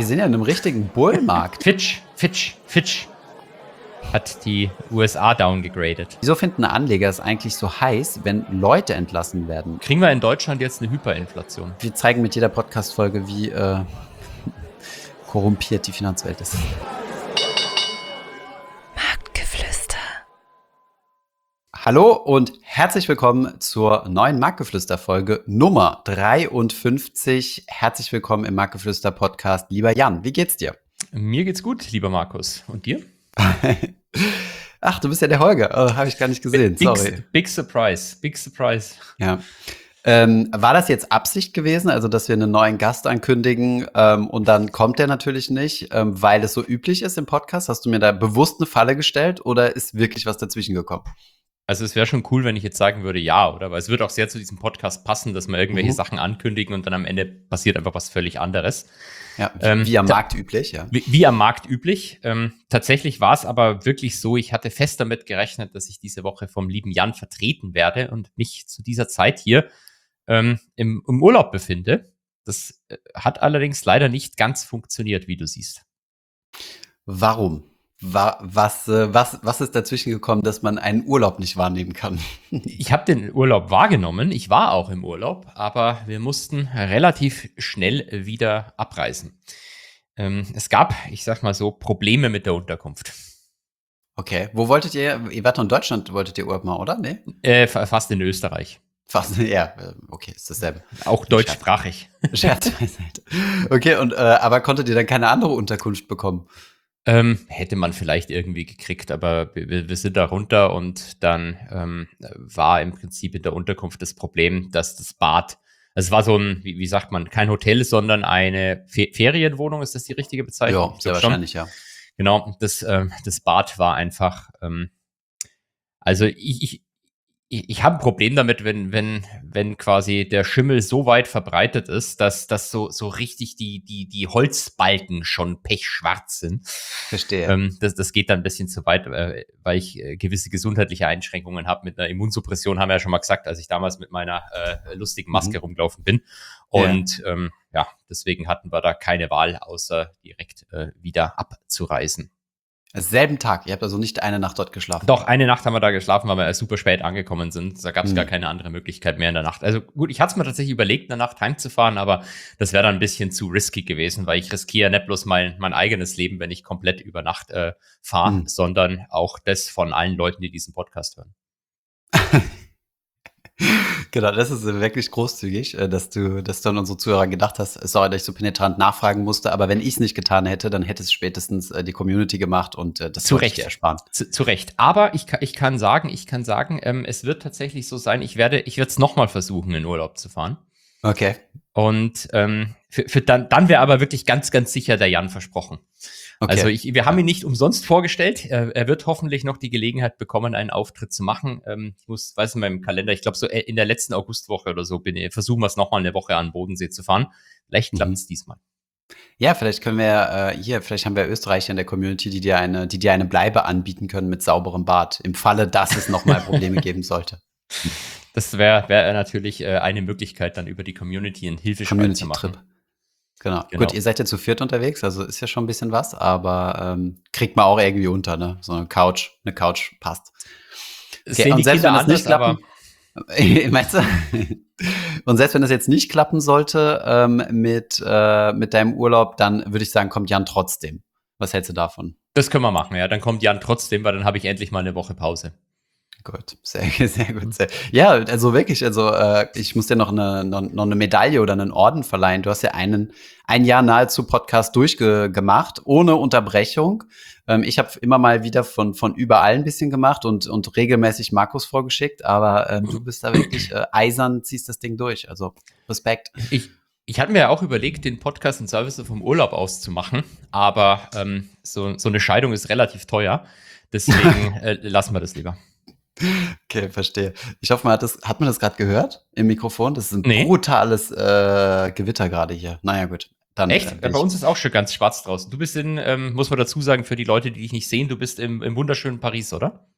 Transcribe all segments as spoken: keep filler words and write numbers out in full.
Wir sind ja in einem richtigen Bullmarkt. Fitch, Fitch, Fitch hat die U S A downgegradet. Wieso finden Anleger es eigentlich so heiß, wenn Leute entlassen werden? Kriegen wir in Deutschland jetzt eine Hyperinflation? Wir zeigen mit jeder Podcast-Folge, wie äh, korrumpiert die Finanzwelt ist. Marktgeflüster. Hallo und herzlich willkommen zur neuen Marktgeflüster-Folge Nummer dreiundfünfzig. Herzlich willkommen im Marktgeflüster-Podcast. Lieber Jan, wie geht's dir? Mir geht's gut, lieber Markus. Und dir? Ach, du bist ja der Holger. Oh, habe ich gar nicht gesehen. Big, Sorry. Big Surprise. Big Surprise. Ja. Ähm, war das jetzt Absicht gewesen, also dass wir einen neuen Gast ankündigen ähm, und dann kommt der natürlich nicht, ähm, weil es so üblich ist im Podcast? Hast du mir da bewusst eine Falle gestellt oder ist wirklich was dazwischen gekommen? Also es wäre schon cool, wenn ich jetzt sagen würde, ja, oder? Weil es wird auch sehr zu diesem Podcast passen, dass wir irgendwelche Mhm. Sachen ankündigen und dann am Ende passiert einfach was völlig anderes. Ja, Ähm, wie am ta- Markt üblich, ja. Wie, wie am Markt üblich. Ähm, tatsächlich war es aber wirklich so, ich hatte fest damit gerechnet, dass ich diese Woche vom lieben Jan vertreten werde und mich zu dieser Zeit hier ähm, im, im Urlaub befinde. Das äh, hat allerdings leider nicht ganz funktioniert, wie du siehst. Warum? Wa- was, äh, was, was ist dazwischen gekommen, dass man einen Urlaub nicht wahrnehmen kann? Ich habe den Urlaub wahrgenommen, ich war auch im Urlaub, aber wir mussten relativ schnell wieder abreisen. Ähm, es gab, ich sag mal so, Probleme mit der Unterkunft. Okay, wo wolltet ihr, ihr wart noch in Deutschland, wolltet ihr Urlaub mal, oder? Nee? Äh, fa- fast in Österreich. Fast, ja, äh, okay, ist dasselbe. Auch deutschsprachig. Scherz beiseite. Okay, und, äh, aber konntet ihr dann keine andere Unterkunft bekommen? Ähm, hätte man vielleicht irgendwie gekriegt, aber wir, wir sind da runter und dann ähm, war im Prinzip in der Unterkunft das Problem, dass das Bad, also es war so ein, wie, wie sagt man, kein Hotel, sondern eine Fe- Ferienwohnung, ist das die richtige Bezeichnung? Ja, Ich sehr glaub schon. wahrscheinlich, ja. Genau, das, ähm, das Bad war einfach, ähm, also ich, ich, ich, ich habe ein Problem damit, wenn, wenn, wenn quasi der Schimmel so weit verbreitet ist, dass, dass so, so richtig die, die, die Holzbalken schon pechschwarz sind. Verstehe. Ähm, das, das geht dann ein bisschen zu weit, äh, weil ich äh, gewisse gesundheitliche Einschränkungen habe mit einer Immunsuppression, haben wir ja schon mal gesagt, als ich damals mit meiner äh, lustigen Maske Mhm. rumgelaufen bin. Und ja. Ähm, ja, deswegen hatten wir da keine Wahl, außer direkt äh, wieder abzureisen. Am selben Tag, ihr habt also nicht eine Nacht dort geschlafen. Doch, eine Nacht haben wir da geschlafen, weil wir erst super spät angekommen sind. Da gab es Mhm. gar keine andere Möglichkeit mehr in der Nacht. Also gut, ich hatte es mir tatsächlich überlegt, in der Nacht heimzufahren, aber das wäre dann ein bisschen zu risky gewesen, weil ich riskiere nicht bloß mein, mein eigenes Leben, wenn ich komplett über Nacht äh, fahre, Mhm. sondern auch das von allen Leuten, die diesen Podcast hören. Genau, das ist äh, wirklich großzügig, äh, dass du, dass du an unsere Zuhörer gedacht hast. Sorry, dass ich so penetrant nachfragen musste, aber wenn ich es nicht getan hätte, dann hätte es spätestens äh, die Community gemacht und äh, das Zu wollte ich Recht. dir ersparen. Zu, zu Recht. Aber ich, ka- ich kann sagen, ich kann sagen, ähm, es wird tatsächlich so sein, ich werde, ich werde es nochmal versuchen, in Urlaub zu fahren. Okay. Und ähm, für, für dann, dann wäre aber wirklich ganz, ganz sicher der Jan versprochen. Okay. Also ich, wir haben ihn nicht umsonst vorgestellt. Er, er wird hoffentlich noch die Gelegenheit bekommen, einen Auftritt zu machen. Ähm, ich muss, weiß in meinem Kalender, ich glaube so äh, in der letzten Augustwoche oder so bin ich, versuchen wir es nochmal eine Woche an den Bodensee zu fahren. Vielleicht klappt es Mhm. diesmal. Ja, vielleicht können wir äh, hier, vielleicht haben wir Österreicher in der Community, die dir eine, die dir eine Bleibe anbieten können mit sauberem Bad, im Falle, dass es nochmal Probleme geben sollte. Das wäre wär natürlich äh, eine Möglichkeit, dann über die Community einen Hilfeschrei zu machen. Community-Trip. Genau. Genau. Gut, ihr seid ja zu viert unterwegs, also ist ja schon ein bisschen was, aber ähm, kriegt man auch irgendwie unter, ne? So eine Couch, eine Couch passt. Es Okay, sehen und die selbst Kinder wenn das nicht anders, aber klappen, meinst du? Und selbst wenn das jetzt nicht klappen sollte ähm, mit, äh, mit deinem Urlaub, dann würde ich sagen, kommt Jan trotzdem. Was hältst du davon? das können wir machen. Ja, dann kommt Jan trotzdem, weil dann habe ich endlich mal eine Woche Pause. Gut, sehr, sehr gut. Sehr. Ja, also wirklich, also äh, ich muss dir noch eine, noch, noch eine Medaille oder einen Orden verleihen. Du hast ja einen, ein Jahr nahezu Podcast durchgemacht, ohne Unterbrechung. Ähm, ich habe immer mal wieder von, von überall ein bisschen gemacht und, und regelmäßig Markus vorgeschickt, aber ähm, du bist da wirklich äh, eisern, ziehst das Ding durch. Also Respekt. Ich, ich hatte mir ja auch überlegt, den Podcast in Service vom Urlaub aus zu machen, aber ähm, so, so eine Scheidung ist relativ teuer. Deswegen äh, lassen wir das lieber. Okay, verstehe. Ich hoffe, man hat, das, hat man das gerade gehört im Mikrofon? Das ist ein Nee. brutales äh, Gewitter gerade hier. Naja, gut. Dann, Echt? äh, bin Bei ich- uns ist auch schon ganz schwarz draußen. Du bist in, ähm, muss man dazu sagen, für die Leute, die dich nicht sehen, du bist im, im wunderschönen Paris, oder?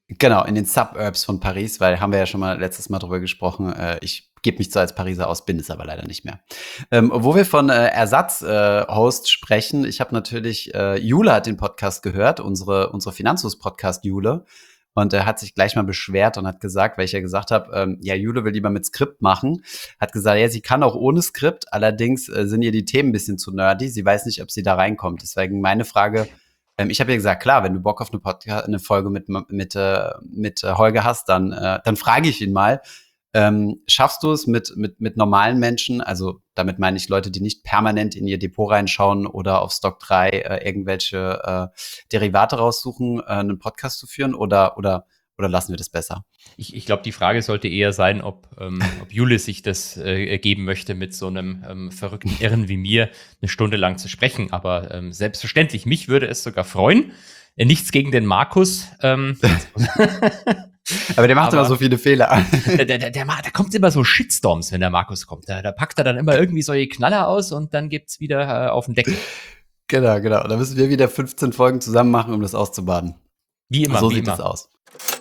Genau, in den Suburbs von Paris, weil haben wir ja schon mal letztes Mal drüber gesprochen. Äh, ich gebe mich zwar als Pariser aus, bin es aber leider nicht mehr. Ähm, wo wir von äh, Ersatz-Hosts sprechen, ich habe natürlich, äh, Jule hat den Podcast gehört, unsere, unsere Finanzhus-Podcast Jule. Und er hat sich gleich mal beschwert und hat gesagt, weil ich ja gesagt habe, ähm, ja, Jule will lieber mit Skript machen, hat gesagt, ja, sie kann auch ohne Skript, allerdings äh, sind ihr die Themen ein bisschen zu nerdy, sie weiß nicht, ob sie da reinkommt. Deswegen meine Frage, ähm, ich habe ja gesagt, klar, wenn du Bock auf eine, Podcast, eine Folge mit, mit, äh, mit äh, Holger hast, dann, äh, dann frage ich ihn mal, ähm, schaffst du es mit, mit, mit normalen Menschen, also damit meine ich Leute, die nicht permanent in ihr Depot reinschauen oder auf Stock drei äh, irgendwelche äh, Derivate raussuchen, äh, einen Podcast zu führen oder, oder, oder lassen wir das besser? Ich, ich glaube, die Frage sollte eher sein, ob, ähm, ob Jule sich das äh, geben möchte, mit so einem ähm, verrückten Irren wie mir eine Stunde lang zu sprechen. Aber ähm, selbstverständlich, mich würde es sogar freuen. Äh, nichts gegen den Markus. Ähm, Aber der macht Aber immer so viele Fehler. der, der, der, der, ma- da kommt immer so Shitstorms, wenn der Markus kommt. Da, da packt er dann immer irgendwie solche Knaller aus und dann gibt's wieder äh, auf den Deckel. Genau, genau. Da müssen wir wieder fünfzehn Folgen zusammen machen, um das auszubaden. Wie immer, So wie sieht immer. es aus.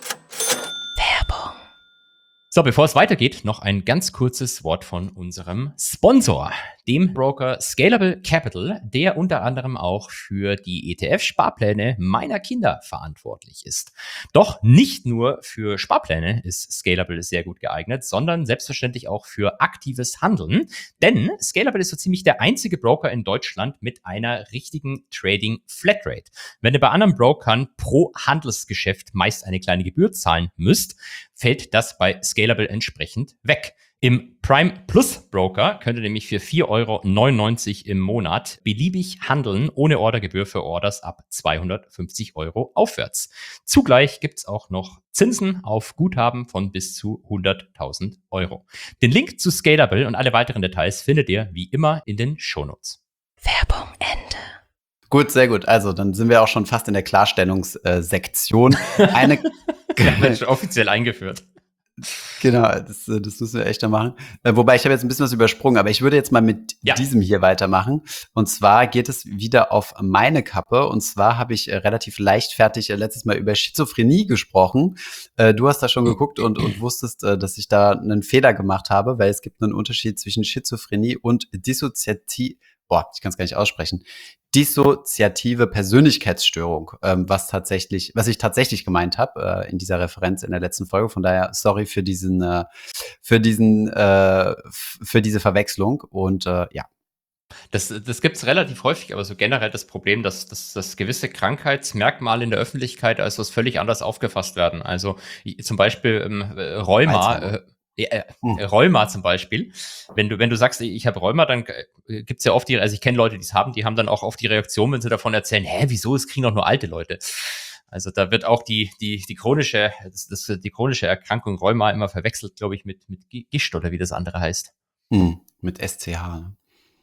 So, bevor es weitergeht, noch ein ganz kurzes Wort von unserem Sponsor, dem Broker Scalable Capital, der unter anderem auch für die E T F-Sparpläne meiner Kinder verantwortlich ist. Doch nicht nur für Sparpläne ist Scalable sehr gut geeignet, sondern selbstverständlich auch für aktives Handeln. Denn Scalable ist so ziemlich der einzige Broker in Deutschland mit einer richtigen Trading Flatrate. Wenn ihr bei anderen Brokern pro Handelsgeschäft meist eine kleine Gebühr zahlen müsst, fällt das bei Scalable entsprechend weg. Im Prime Plus Broker könnt ihr nämlich für vier Euro neunundneunzig im Monat beliebig handeln, ohne Ordergebühr für Orders ab zweihundertfünfzig Euro aufwärts. Zugleich gibt's auch noch Zinsen auf Guthaben von bis zu hunderttausend Euro. Den Link zu Scalable und alle weiteren Details findet ihr wie immer in den Shownotes. Werbung Ende. Gut, sehr gut. Also, dann sind wir auch schon fast in der Klarstellungssektion. Eine Wir haben das schon offiziell eingeführt. Genau, das, äh, das müssen wir echt da machen. Äh, wobei, ich habe jetzt ein bisschen was übersprungen, aber ich würde jetzt mal mit Ja. diesem hier weitermachen. Und zwar geht es wieder auf meine Kappe. Und zwar habe ich äh, relativ leichtfertig äh, letztes Mal über Schizophrenie gesprochen. Äh, du hast da schon geguckt und, und wusstest, äh, dass ich da einen Fehler gemacht habe, weil es gibt einen Unterschied zwischen Schizophrenie und Dissoziativ, boah, ich kann es gar nicht aussprechen, dissoziative Persönlichkeitsstörung, ähm, was tatsächlich, was ich tatsächlich gemeint habe äh, in dieser Referenz in der letzten Folge. Von daher sorry für diesen, äh, für diesen, äh, f- für diese Verwechslung. Und äh, ja, Das, das gibt es relativ häufig, aber so generell das Problem, dass, dass, dass gewisse Krankheitsmerkmale in der Öffentlichkeit als was völlig anders aufgefasst werden. Also i- zum Beispiel ähm, äh, Rheuma, Alzheimer. äh, äh, Hm. äh, Rheuma zum Beispiel. Wenn du, wenn du sagst, ich habe Rheuma, dann äh, gibt's ja oft die, also ich kenne Leute, die es haben, die haben dann auch oft die Reaktion, wenn sie davon erzählen, hä, wieso, es kriegen doch nur alte Leute. Also da wird auch die, die, die chronische, das, das, die chronische Erkrankung Rheuma immer verwechselt, glaube ich, mit, mit Gi- Gischt oder wie das andere heißt. Hm, mit S C H. Ne?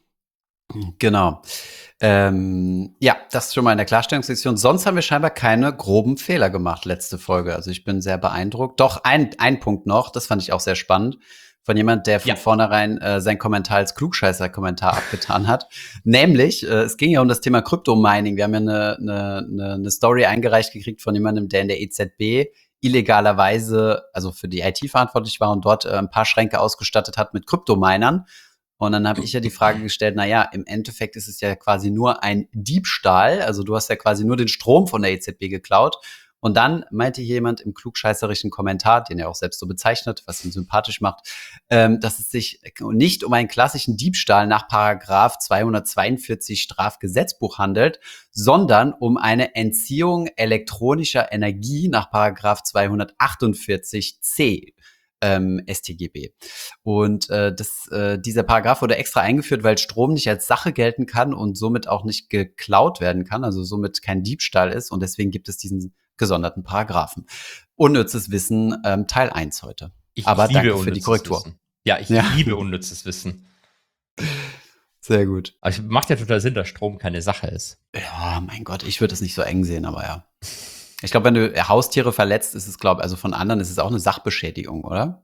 Genau. Ähm, ja, das schon mal in der Klarstellungssektion. Sonst haben wir scheinbar keine groben Fehler gemacht, letzte Folge. Also ich bin sehr beeindruckt. Doch, ein, ein Punkt noch, das fand ich auch sehr spannend, von jemand, der von Ja. vornherein äh, sein Kommentar als Klugscheißer-Kommentar abgetan hat. Nämlich, äh, es ging ja um das Thema Kryptomining. Wir haben ja eine, eine, eine, eine Story eingereicht gekriegt von jemandem, der in der E Z B illegalerweise, also für die I T verantwortlich war und dort äh, ein paar Schränke ausgestattet hat mit Kryptominern. Und dann habe ich ja die Frage gestellt, na ja, im Endeffekt ist es ja quasi nur ein Diebstahl. Also du hast ja quasi nur den Strom von der E Z B geklaut. Und dann meinte jemand im klugscheißerischen Kommentar, den er auch selbst so bezeichnet, was ihn sympathisch macht, ähm, dass es sich nicht um einen klassischen Diebstahl nach Paragraph zweihundertzweiundvierzig Strafgesetzbuch handelt, sondern um eine Entziehung elektronischer Energie nach Paragraph zweihundertachtundvierzig c ähm, S t G B. Und äh, das, äh, dieser Paragraph wurde extra eingeführt, weil Strom nicht als Sache gelten kann und somit auch nicht geklaut werden kann, also somit kein Diebstahl ist. Und deswegen gibt es diesen gesonderten Paragraphen. Unnützes Wissen, ähm, Teil eins heute. Ich, Aber ich liebe danke für die unnützes Korrektur. Wissen. Ja, ich Ja. liebe unnützes Wissen. Sehr gut. Aber es macht ja total Sinn, dass Strom keine Sache ist. Ja, mein Gott, ich würde es nicht so eng sehen, aber ja. Ich glaube, wenn du Haustiere verletzt, ist es, glaube also von anderen ist es auch eine Sachbeschädigung, oder?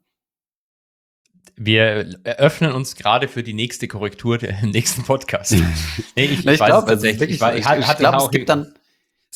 Wir eröffnen uns gerade für die nächste Korrektur im nächsten Podcast. Nee, ich, Na, ich weiß glaube, es also es ist tatsächlich. wirklich Ich, war- so. ich, Ich, hatte ich glaube, auch es gibt dann, es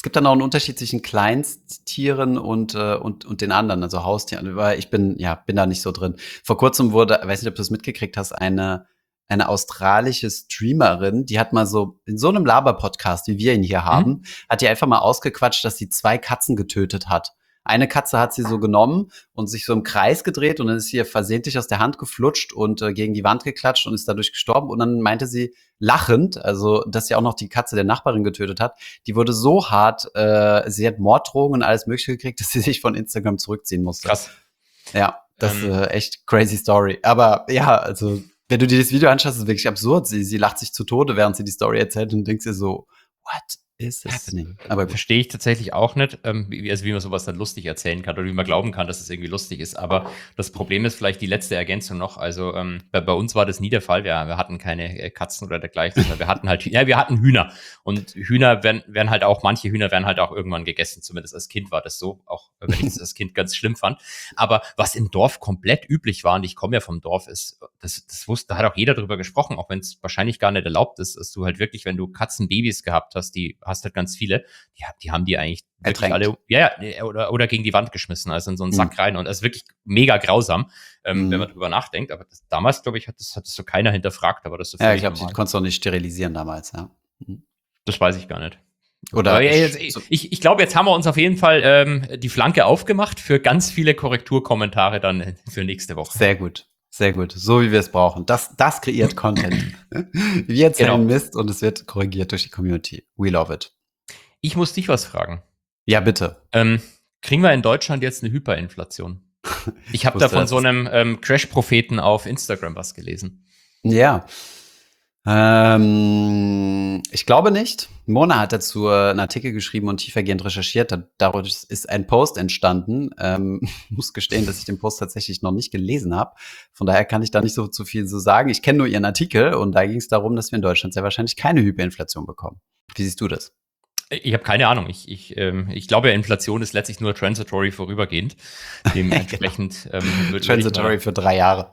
gibt dann auch einen Unterschied zwischen Kleinsttieren und, äh, und, und den anderen, also Haustieren. Weil ich bin, ja, bin da nicht so drin. Vor kurzem wurde, weiß nicht, ob du es mitgekriegt hast, eine, eine australische Streamerin, die hat mal so, in so einem Laber-Podcast, wie wir ihn hier haben, Mhm. hat die einfach mal ausgequatscht, dass sie zwei Katzen getötet hat. Eine Katze hat sie so genommen und sich so im Kreis gedreht und dann ist sie ihr versehentlich aus der Hand geflutscht und äh, gegen die Wand geklatscht und ist dadurch gestorben. Und dann meinte sie lachend, also dass sie auch noch die Katze der Nachbarin getötet hat, die wurde so hart, äh, sie hat Morddrohungen und alles Mögliche gekriegt, dass sie sich von Instagram zurückziehen musste. Krass. Ja, das ist Ähm, äh, echt crazy Story. Aber ja, also wenn du dir das Video anschaust, ist es wirklich absurd. Sie, sie lacht sich zu Tode, während sie die Story erzählt und denkst dir so, what is happening? Aber gut. Verstehe ich tatsächlich auch nicht, ähm, wie, also wie man sowas dann lustig erzählen kann oder wie man glauben kann, dass es irgendwie lustig ist. Aber das Problem ist vielleicht die letzte Ergänzung noch. Also ähm, bei, bei uns war das nie der Fall. Wir, wir hatten keine äh, Katzen oder dergleichen, sondern wir hatten halt, ja, wir hatten Hühner. Und Hühner werden, werden halt auch, manche Hühner werden halt auch irgendwann gegessen. Zumindest als Kind war das so, auch wenn ich das als Kind ganz schlimm fand. Aber was im Dorf komplett üblich war, und ich komme ja vom Dorf, ist, das, das wusste, da hat auch jeder drüber gesprochen, auch wenn es wahrscheinlich gar nicht erlaubt ist, dass du halt wirklich, wenn du Katzenbabys gehabt hast, die hast halt ganz viele, die, die haben die eigentlich wirklich Ertränkt. alle, ja, ja, oder, oder gegen die Wand geschmissen, also in so einen Mhm. Sack rein. Und das ist wirklich mega grausam, ähm, Mhm. wenn man drüber nachdenkt. Aber das, damals, glaube ich, hat das, hat das so keiner hinterfragt, aber das ist so Ja, völlig ich glaube, die normal. konntest du auch nicht sterilisieren damals, ja. Mhm. Das weiß ich gar nicht. Oder Aber ich- jetzt, ich, ich, ich glaube, jetzt haben wir uns auf jeden Fall ähm, die Flanke aufgemacht für ganz viele Korrekturkommentare dann für nächste Woche. Sehr gut, sehr gut. So wie wir es brauchen. Das, das kreiert Content. Wir erzählen Genau. Mist und es wird korrigiert durch die Community. We love it. Ich muss dich was fragen. Ja, bitte. Ähm, kriegen wir in Deutschland jetzt eine Hyperinflation? Ich habe da wusste, von dass so es- einem ähm, Crash-Propheten auf Instagram was gelesen. Ja. Ähm, ich glaube nicht. Mona hat dazu äh, einen Artikel geschrieben und tiefergehend recherchiert. Da- Dadurch ist ein Post entstanden. Ähm, muss gestehen, dass ich den Post tatsächlich noch nicht gelesen habe. Von daher kann ich da nicht so zu viel so sagen. Ich kenne nur ihren Artikel und da ging es darum, dass wir in Deutschland sehr wahrscheinlich keine Hyperinflation bekommen. Wie siehst du das? Ich habe keine Ahnung. Ich, ich, ähm, ich glaube, Inflation ist letztlich nur transitory vorübergehend. Dementsprechend ähm, würde würd ich Transitory mal- für drei Jahre.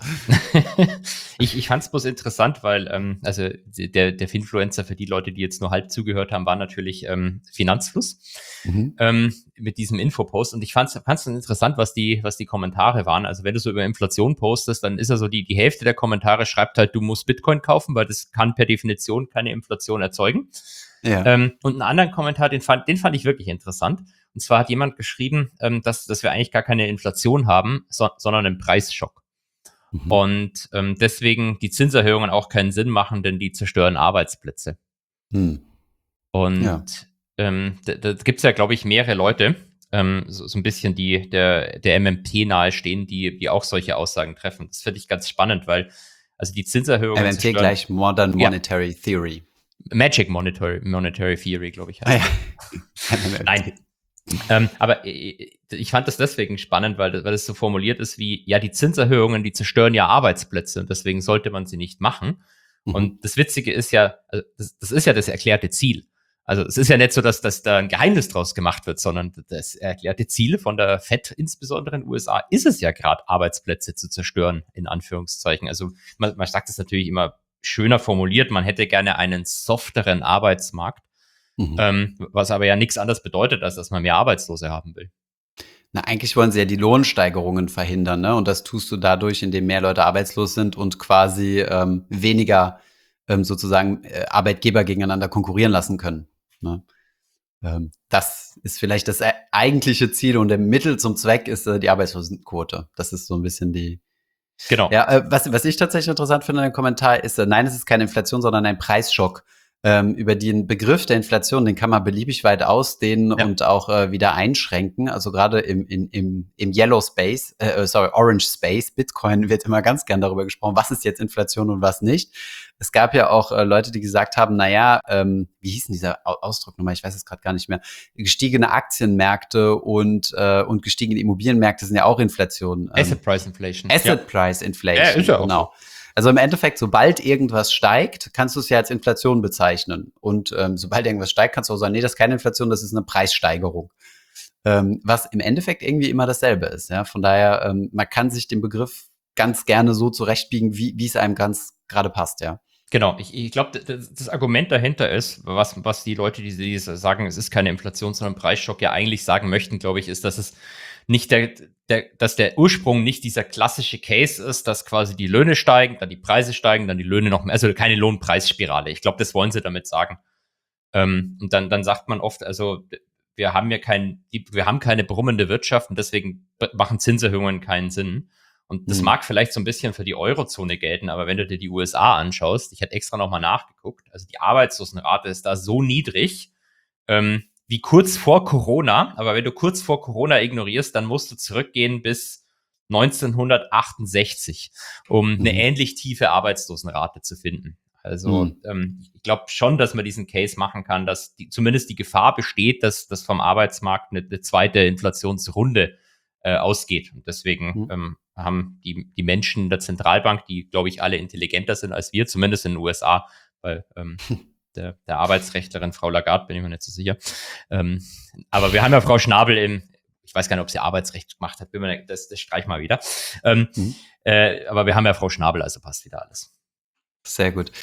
ich ich fand es bloß interessant, weil ähm, also der, der Finfluencer für die Leute, die jetzt nur halb zugehört haben, war natürlich ähm, Finanzfluss Mhm. ähm, mit diesem Infopost. Und ich fand es interessant, was die, was die Kommentare waren. Also wenn du so über Inflation postest, dann ist ja so, die, die Hälfte der Kommentare schreibt halt, du musst Bitcoin kaufen, weil das kann per Definition keine Inflation erzeugen. Ja. Ähm, und einen anderen Kommentar, den fand, den fand ich wirklich interessant. Und zwar hat jemand geschrieben, ähm, dass, dass wir eigentlich gar keine Inflation haben, so, sondern einen Preisschock. Mhm. Und ähm, deswegen die Zinserhöhungen auch keinen Sinn machen, denn die zerstören Arbeitsplätze. Hm. Und Ja. ähm, da, da gibt es ja, glaube ich, mehrere Leute, ähm, so, so ein bisschen, die der, der M M T nahestehen, die, die auch solche Aussagen treffen. Das finde ich ganz spannend, weil also die Zinserhöhungen M M T zerstören- gleich Modern Ja. Monetary Theory. Magic Monetary, Monetary Theory, glaube ich. Ah, heißt ja. Nein. Ähm, aber ich, ich fand das deswegen spannend, weil das, weil das so formuliert ist wie, ja, die Zinserhöhungen, die zerstören ja Arbeitsplätze und deswegen sollte man sie nicht machen. Mhm. Und das Witzige ist ja, also das, das ist ja das erklärte Ziel. Also es ist ja nicht so, dass, dass da ein Geheimnis draus gemacht wird, sondern das erklärte Ziel von der Fed, insbesondere in den U S A, ist es ja gerade, Arbeitsplätze zu zerstören, in Anführungszeichen. Also man, man sagt es natürlich immer schöner formuliert, man hätte gerne einen softeren Arbeitsmarkt. Mhm. Ähm, was aber ja nichts anderes bedeutet, als dass man mehr Arbeitslose haben will. Na, eigentlich wollen sie ja die Lohnsteigerungen verhindern, ne? Und das tust du dadurch, indem mehr Leute arbeitslos sind und quasi ähm, weniger ähm, sozusagen äh, Arbeitgeber gegeneinander konkurrieren lassen können. Ne? Ähm, das ist vielleicht das e- eigentliche Ziel und der Mittel zum Zweck ist äh, die Arbeitslosenquote. Das ist so ein bisschen die. Genau. Ja, äh, was, was ich tatsächlich interessant finde in dem Kommentar ist, äh, nein, es ist keine Inflation, sondern ein Preisschock. Ähm, über den Begriff der Inflation, den kann man beliebig weit ausdehnen Ja. und auch äh, wieder einschränken. Also gerade im, in, im, im Yellow Space, äh, sorry, Orange Space, Bitcoin wird immer ganz gern darüber gesprochen, was ist jetzt Inflation und was nicht. Es gab ja auch äh, Leute, die gesagt haben, naja, ähm, wie hieß denn dieser Au- Ausdruck nochmal? Ich weiß es gerade gar nicht mehr. Gestiegene Aktienmärkte und, äh, und gestiegene Immobilienmärkte sind ja auch Inflation. Ähm, Asset Price Inflation. Asset Price Inflation. Ja, ist ja auch genau. Also im Endeffekt, sobald irgendwas steigt, kannst du es ja als Inflation bezeichnen. Und ähm, sobald irgendwas steigt, kannst du auch sagen, nee, das ist keine Inflation, das ist eine Preissteigerung. Ähm, was im Endeffekt irgendwie immer dasselbe ist. Ja? Von daher, ähm, man kann sich den Begriff ganz gerne so zurechtbiegen, wie wie es einem ganz gerade passt, ja. Genau, ich, ich glaube, das, das Argument dahinter ist, was, was die Leute, die, die sagen, es ist keine Inflation, sondern Preisschock, ja eigentlich sagen möchten, glaube ich, ist, dass es nicht der, der, dass der Ursprung nicht dieser klassische Case ist, dass quasi die Löhne steigen, dann die Preise steigen, dann die Löhne noch mehr, also keine Lohnpreisspirale. Ich glaube, das wollen sie damit sagen. Ähm, und dann, dann sagt man oft, also wir haben ja kein, wir haben keine brummende Wirtschaft und deswegen machen Zinserhöhungen keinen Sinn. Und das Hm. mag vielleicht so ein bisschen für die Eurozone gelten, aber wenn du dir die U S A anschaust, ich hätte extra nochmal nachgeguckt, also die Arbeitslosenrate ist da so niedrig, ähm, wie kurz vor Corona, aber wenn du kurz vor Corona ignorierst, dann musst du zurückgehen bis neunzehnhundertachtundsechzig, um eine Mhm. ähnlich tiefe Arbeitslosenrate zu finden. Also Hm. ähm, ich glaube schon, dass man diesen Case machen kann, dass die, zumindest die Gefahr besteht, dass, dass vom Arbeitsmarkt eine, eine zweite Inflationsrunde äh, ausgeht. Und deswegen Hm. ähm, haben die, die Menschen der Zentralbank, die, glaube ich, alle intelligenter sind als wir, zumindest in den U S A, weil ähm, der, der Arbeitsrechtlerin Frau Lagarde bin ich mir nicht so sicher. Ähm, aber wir haben ja Frau Schnabel im, ich weiß gar nicht, ob sie Arbeitsrecht gemacht hat, bin mir nicht, das, das streich mal wieder. Ähm, Hm. äh, aber wir haben ja Frau Schnabel, also passt wieder alles. Sehr gut.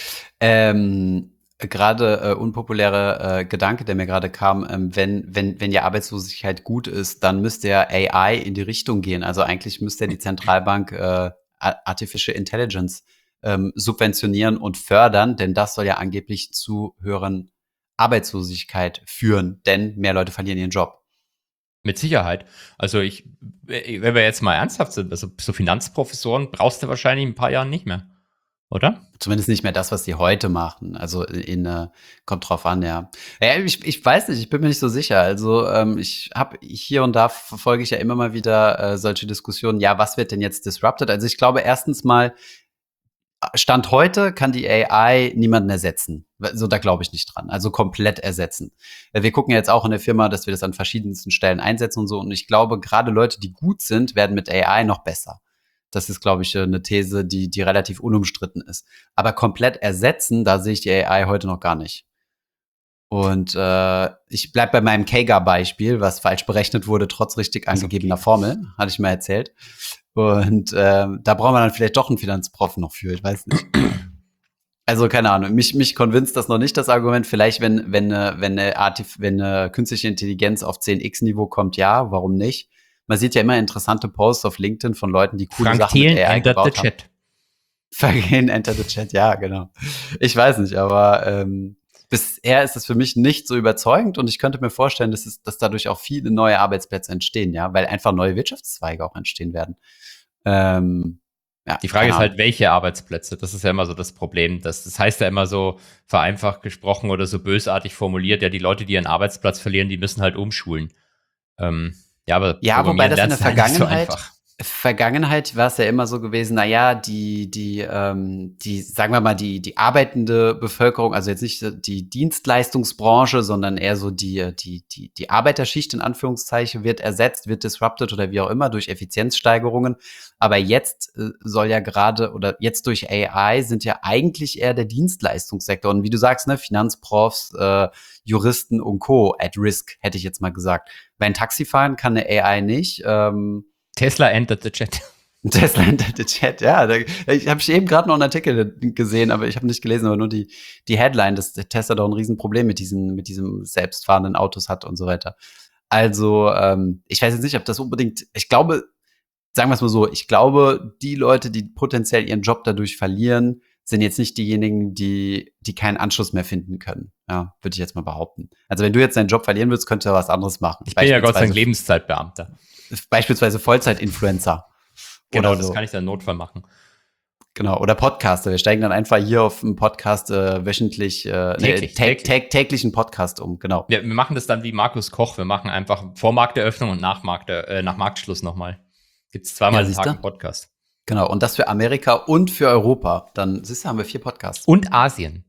Ähm, gerade äh, unpopuläre äh, Gedanke, der mir gerade kam, ähm, wenn, wenn, wenn ja Arbeitslosigkeit gut ist, dann müsste ja A I in die Richtung gehen. Also eigentlich müsste ja die Zentralbank äh, Artificial Intelligence ähm, subventionieren und fördern, denn das soll ja angeblich zu höheren Arbeitslosigkeit führen, denn mehr Leute verlieren ihren Job. Mit Sicherheit. Also ich, wenn wir jetzt mal ernsthaft sind, also so Finanzprofessoren brauchst du wahrscheinlich in ein paar Jahren nicht mehr, oder? Zumindest nicht mehr das, was die heute machen. Also in, äh, kommt drauf an, ja. Ja, ich, ich weiß nicht, ich bin mir nicht so sicher. Also ähm, ich habe hier und da verfolge ich ja immer mal wieder äh, solche Diskussionen. Ja, was wird denn jetzt disrupted? Also ich glaube erstens mal, Stand heute kann die A I niemanden ersetzen. So, da glaube ich nicht dran. Also komplett ersetzen. Wir gucken jetzt auch in der Firma, dass wir das an verschiedensten Stellen einsetzen und so. Und ich glaube, gerade Leute, die gut sind, werden mit A I noch besser. Das ist, glaube ich, eine These, die, die relativ unumstritten ist. Aber komplett ersetzen, da sehe ich die A I heute noch gar nicht. Und äh, ich bleib bei meinem Kager-Beispiel, was falsch berechnet wurde, trotz richtig angegebener okay. Formel, hatte ich mal erzählt. Und äh, da brauchen wir dann vielleicht doch einen Finanzprof noch für, ich weiß nicht. Also keine Ahnung, mich mich convinced das noch nicht, das Argument. Vielleicht, wenn wenn äh, wenn eine Artif wenn eine künstliche Intelligenz auf zehn x Niveau kommt, ja, warum nicht? Man sieht ja immer interessante Posts auf LinkedIn von Leuten, die coole Frank Sachen mit Thelen A I entert the gebaut haben. chat. Vergehen, enter the chat, ja, genau. Ich weiß nicht, aber ähm, bisher ist es für mich nicht so überzeugend und ich könnte mir vorstellen, dass, es, dass dadurch auch viele neue Arbeitsplätze entstehen, ja, weil einfach neue Wirtschaftszweige auch entstehen werden. Ähm, ja, Die Frage keine ist Ahnung. halt, welche Arbeitsplätze? Das ist ja immer so das Problem. Das, das heißt ja immer so vereinfacht gesprochen oder so bösartig formuliert, ja, die Leute, die ihren Arbeitsplatz verlieren, die müssen halt umschulen. Ähm, ja, aber Ja, wobei Programmieren das in der lernst du halt nicht so Vergangenheit, einfach. Vergangenheit war es ja immer so gewesen, na ja, die, die, ähm, die, sagen wir mal, die, die arbeitende Bevölkerung, also jetzt nicht die Dienstleistungsbranche, sondern eher so die, die, die, die Arbeiterschicht in Anführungszeichen wird ersetzt, wird disrupted oder wie auch immer durch Effizienzsteigerungen. Aber jetzt äh, soll ja gerade, oder jetzt durch A I sind ja eigentlich eher der Dienstleistungssektor. Und wie du sagst, ne, Finanzprofs, äh, Juristen und Co. at risk, hätte ich jetzt mal gesagt. Weil ein Taxifahren kann eine A I nicht. Ähm, Tesla entered the chat. Tesla entered the chat, ja. Da, ich habe eben gerade noch einen Artikel gesehen, aber ich habe nicht gelesen, aber nur die, die Headline, dass Tesla doch ein Riesenproblem mit diesen, mit diesem selbstfahrenden Autos hat und so weiter. Also, ähm, ich weiß jetzt nicht, ob das unbedingt, ich glaube, sagen wir es mal so, ich glaube, die Leute, die potenziell ihren Job dadurch verlieren, sind jetzt nicht diejenigen, die, die keinen Anschluss mehr finden können. Ja, würde ich jetzt mal behaupten. Also wenn du jetzt deinen Job verlieren würdest, könntest du was anderes machen. Ich bin ja Gott sei Dank Beispielsweise, Lebenszeitbeamter. beispielsweise Vollzeit-Influencer. Genau, Oder das so. kann ich dann im Notfall machen. Genau, oder Podcaster. Wir steigen dann einfach hier auf einen Podcast äh, wöchentlich, äh, Täglich, nee, tä täglich. tä täglichen Podcast um, genau. Ja, wir machen das dann wie Markus Koch. Wir machen einfach vor Markteröffnung und nach, Markt, äh, nach Marktschluss nochmal. Gibt es zweimal Ja, den Tag siehste? einen Podcast. Genau, und das für Amerika und für Europa. Dann, siehst du, haben wir vier Podcasts. Und Asien.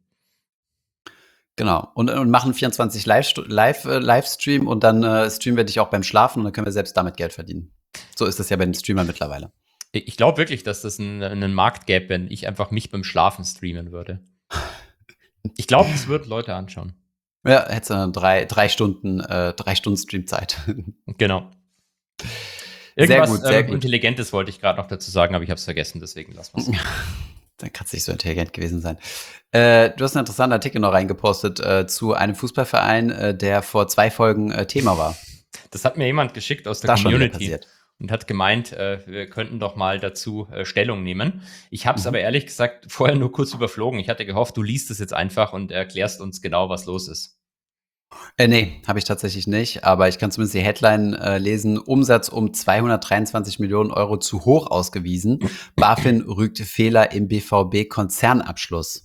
Genau, und, und machen vierundzwanzig Live, Live, äh, Livestream und dann äh, streamen wir dich auch beim Schlafen und dann können wir selbst damit Geld verdienen. So ist das ja bei den Streamern mittlerweile. Ich glaube wirklich, dass das einen, einen Markt gäbe, wenn ich einfach mich beim Schlafen streamen würde. Ich glaube, es wird Leute anschauen. Ja, hättest du dann drei, drei Stunden, äh, drei Stunden Streamzeit. Genau. Sehr Irgendwas gut, sehr ähm, gut. Intelligentes wollte ich gerade noch dazu sagen, aber ich habe es vergessen, deswegen lassen wir es. Dann kann es nicht so intelligent gewesen sein. Äh, du hast einen interessanten Artikel noch reingepostet äh, zu einem Fußballverein, äh, der vor zwei Folgen äh, Thema war. Das hat mir jemand geschickt aus der Da schon wieder Community passiert. und hat gemeint, äh, wir könnten doch mal dazu äh, Stellung nehmen. Ich habe es Mhm. aber ehrlich gesagt vorher nur kurz überflogen. Ich hatte gehofft, du liest es jetzt einfach und erklärst uns genau, was los ist. Äh, nee, habe ich tatsächlich nicht, aber ich kann zumindest die Headline äh, lesen. Umsatz um zweihundertdreiundzwanzig Millionen Euro zu hoch ausgewiesen. BaFin rügt Fehler im B V B-Konzernabschluss.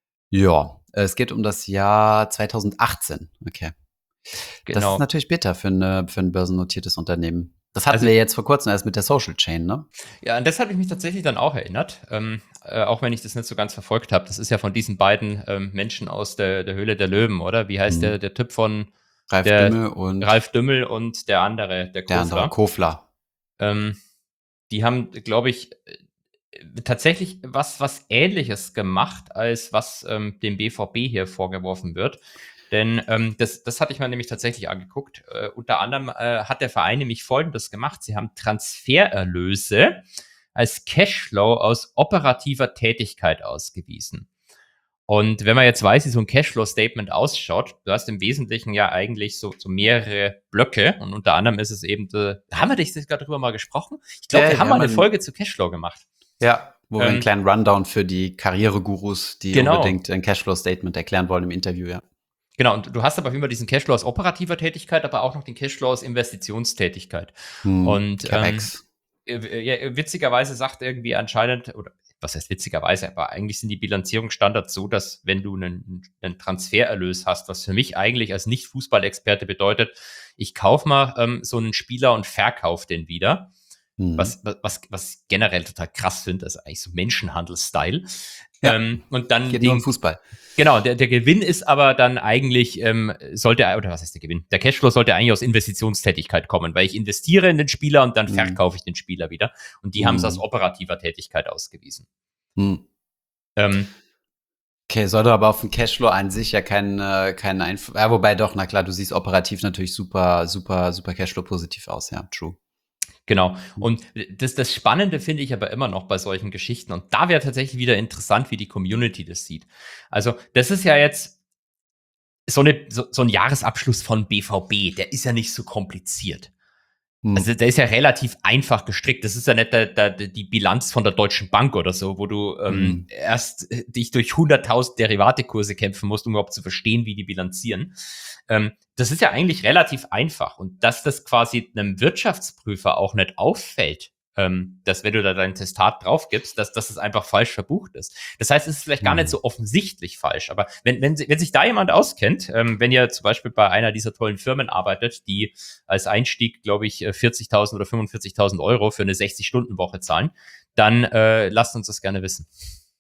Ja, es geht um das Jahr zweitausendachtzehn. Okay. Das Genau. ist natürlich bitter für, eine, für ein börsennotiertes Unternehmen. Das hatten Also- wir jetzt vor kurzem erst mit der Social Chain, ne? Ja, an das habe ich mich tatsächlich dann auch erinnert, ähm, äh, auch wenn ich das nicht so ganz verfolgt habe. Das ist ja von diesen beiden ähm, Menschen aus der, der Höhle der Löwen, oder? Wie heißt Mhm. der, der Typ von Ralf der Dümmel und Ralf Dümmel und der andere, der der andere Kofler? Kofler. Ähm, die haben, glaube ich, äh, tatsächlich was, was Ähnliches gemacht, als was ähm, dem B V B hier vorgeworfen wird. Denn ähm, das, das hatte ich mir nämlich tatsächlich angeguckt. Äh, unter anderem äh, hat der Verein nämlich Folgendes gemacht. Sie haben Transfererlöse als Cashflow aus operativer Tätigkeit ausgewiesen. Und wenn man jetzt weiß, wie so ein Cashflow-Statement ausschaut, du hast im Wesentlichen ja eigentlich so, so mehrere Blöcke und unter anderem ist es eben, äh, haben wir dich gerade drüber mal gesprochen? Ich glaube, Ja, wir haben ja, mal eine man- Folge zu Cashflow gemacht. Ja, wo wir Ähm, einen kleinen Rundown für die Karrieregurus, die Genau. unbedingt ein Cashflow-Statement erklären wollen im Interview, ja. Genau, und du hast aber immer diesen Cashflow aus operativer Tätigkeit, aber auch noch den Cashflow aus Investitionstätigkeit. Hm, Und ähm, Capex. äh, ja, witzigerweise sagt irgendwie anscheinend, oder was heißt witzigerweise, aber eigentlich sind die Bilanzierungsstandards so, dass wenn du einen, einen Transfererlös hast, was für mich eigentlich als Nicht-Fußballexperte bedeutet, ich kaufe mal ähm, so einen Spieler und verkaufe den wieder, Hm. was, was, was ich generell total krass finde, das ist eigentlich so Menschenhandel-Style. Ja, ähm, und dann Geht nur den, im Fußball. Genau, der, der Gewinn ist aber dann eigentlich, ähm, sollte, oder was heißt der Gewinn? Der Cashflow sollte eigentlich aus Investitionstätigkeit kommen, weil ich investiere in den Spieler und dann Mhm. verkaufe ich den Spieler wieder. Und die Mhm. haben es aus operativer Tätigkeit ausgewiesen. Hm. Ähm, Okay, sollte aber auf den Cashflow an sich ja keinen äh, keinen Einfluss. Ja, wobei doch, na klar, du siehst operativ natürlich super, super, super Cashflow positiv aus, ja, true. genau. Und das, das Spannende finde ich aber immer noch bei solchen Geschichten. Und da wäre tatsächlich wieder interessant, wie die Community das sieht. Also, das ist ja jetzt so, eine, so, so ein Jahresabschluss von B V B, der ist ja nicht so kompliziert. Hm. Also der ist ja relativ einfach gestrickt. Das ist ja nicht der, der, die Bilanz von der Deutschen Bank oder so, wo du ähm, Mhm. erst äh, dich durch hunderttausend Derivatekurse kämpfen musst, um überhaupt zu verstehen, wie die bilanzieren. Ähm, das ist ja eigentlich relativ einfach. Und dass das quasi einem Wirtschaftsprüfer auch nicht auffällt, ähm, dass wenn du da dein Testat drauf gibst, dass, dass es einfach falsch verbucht ist. Das heißt, es ist vielleicht gar Mhm. nicht so offensichtlich falsch. Aber wenn, wenn, wenn sich da jemand auskennt, ähm, wenn ihr zum Beispiel bei einer dieser tollen Firmen arbeitet, die als Einstieg, glaube ich, vierzigtausend oder fünfundvierzigtausend Euro für eine sechzig-Stunden-Woche zahlen, dann äh, lasst uns das gerne wissen.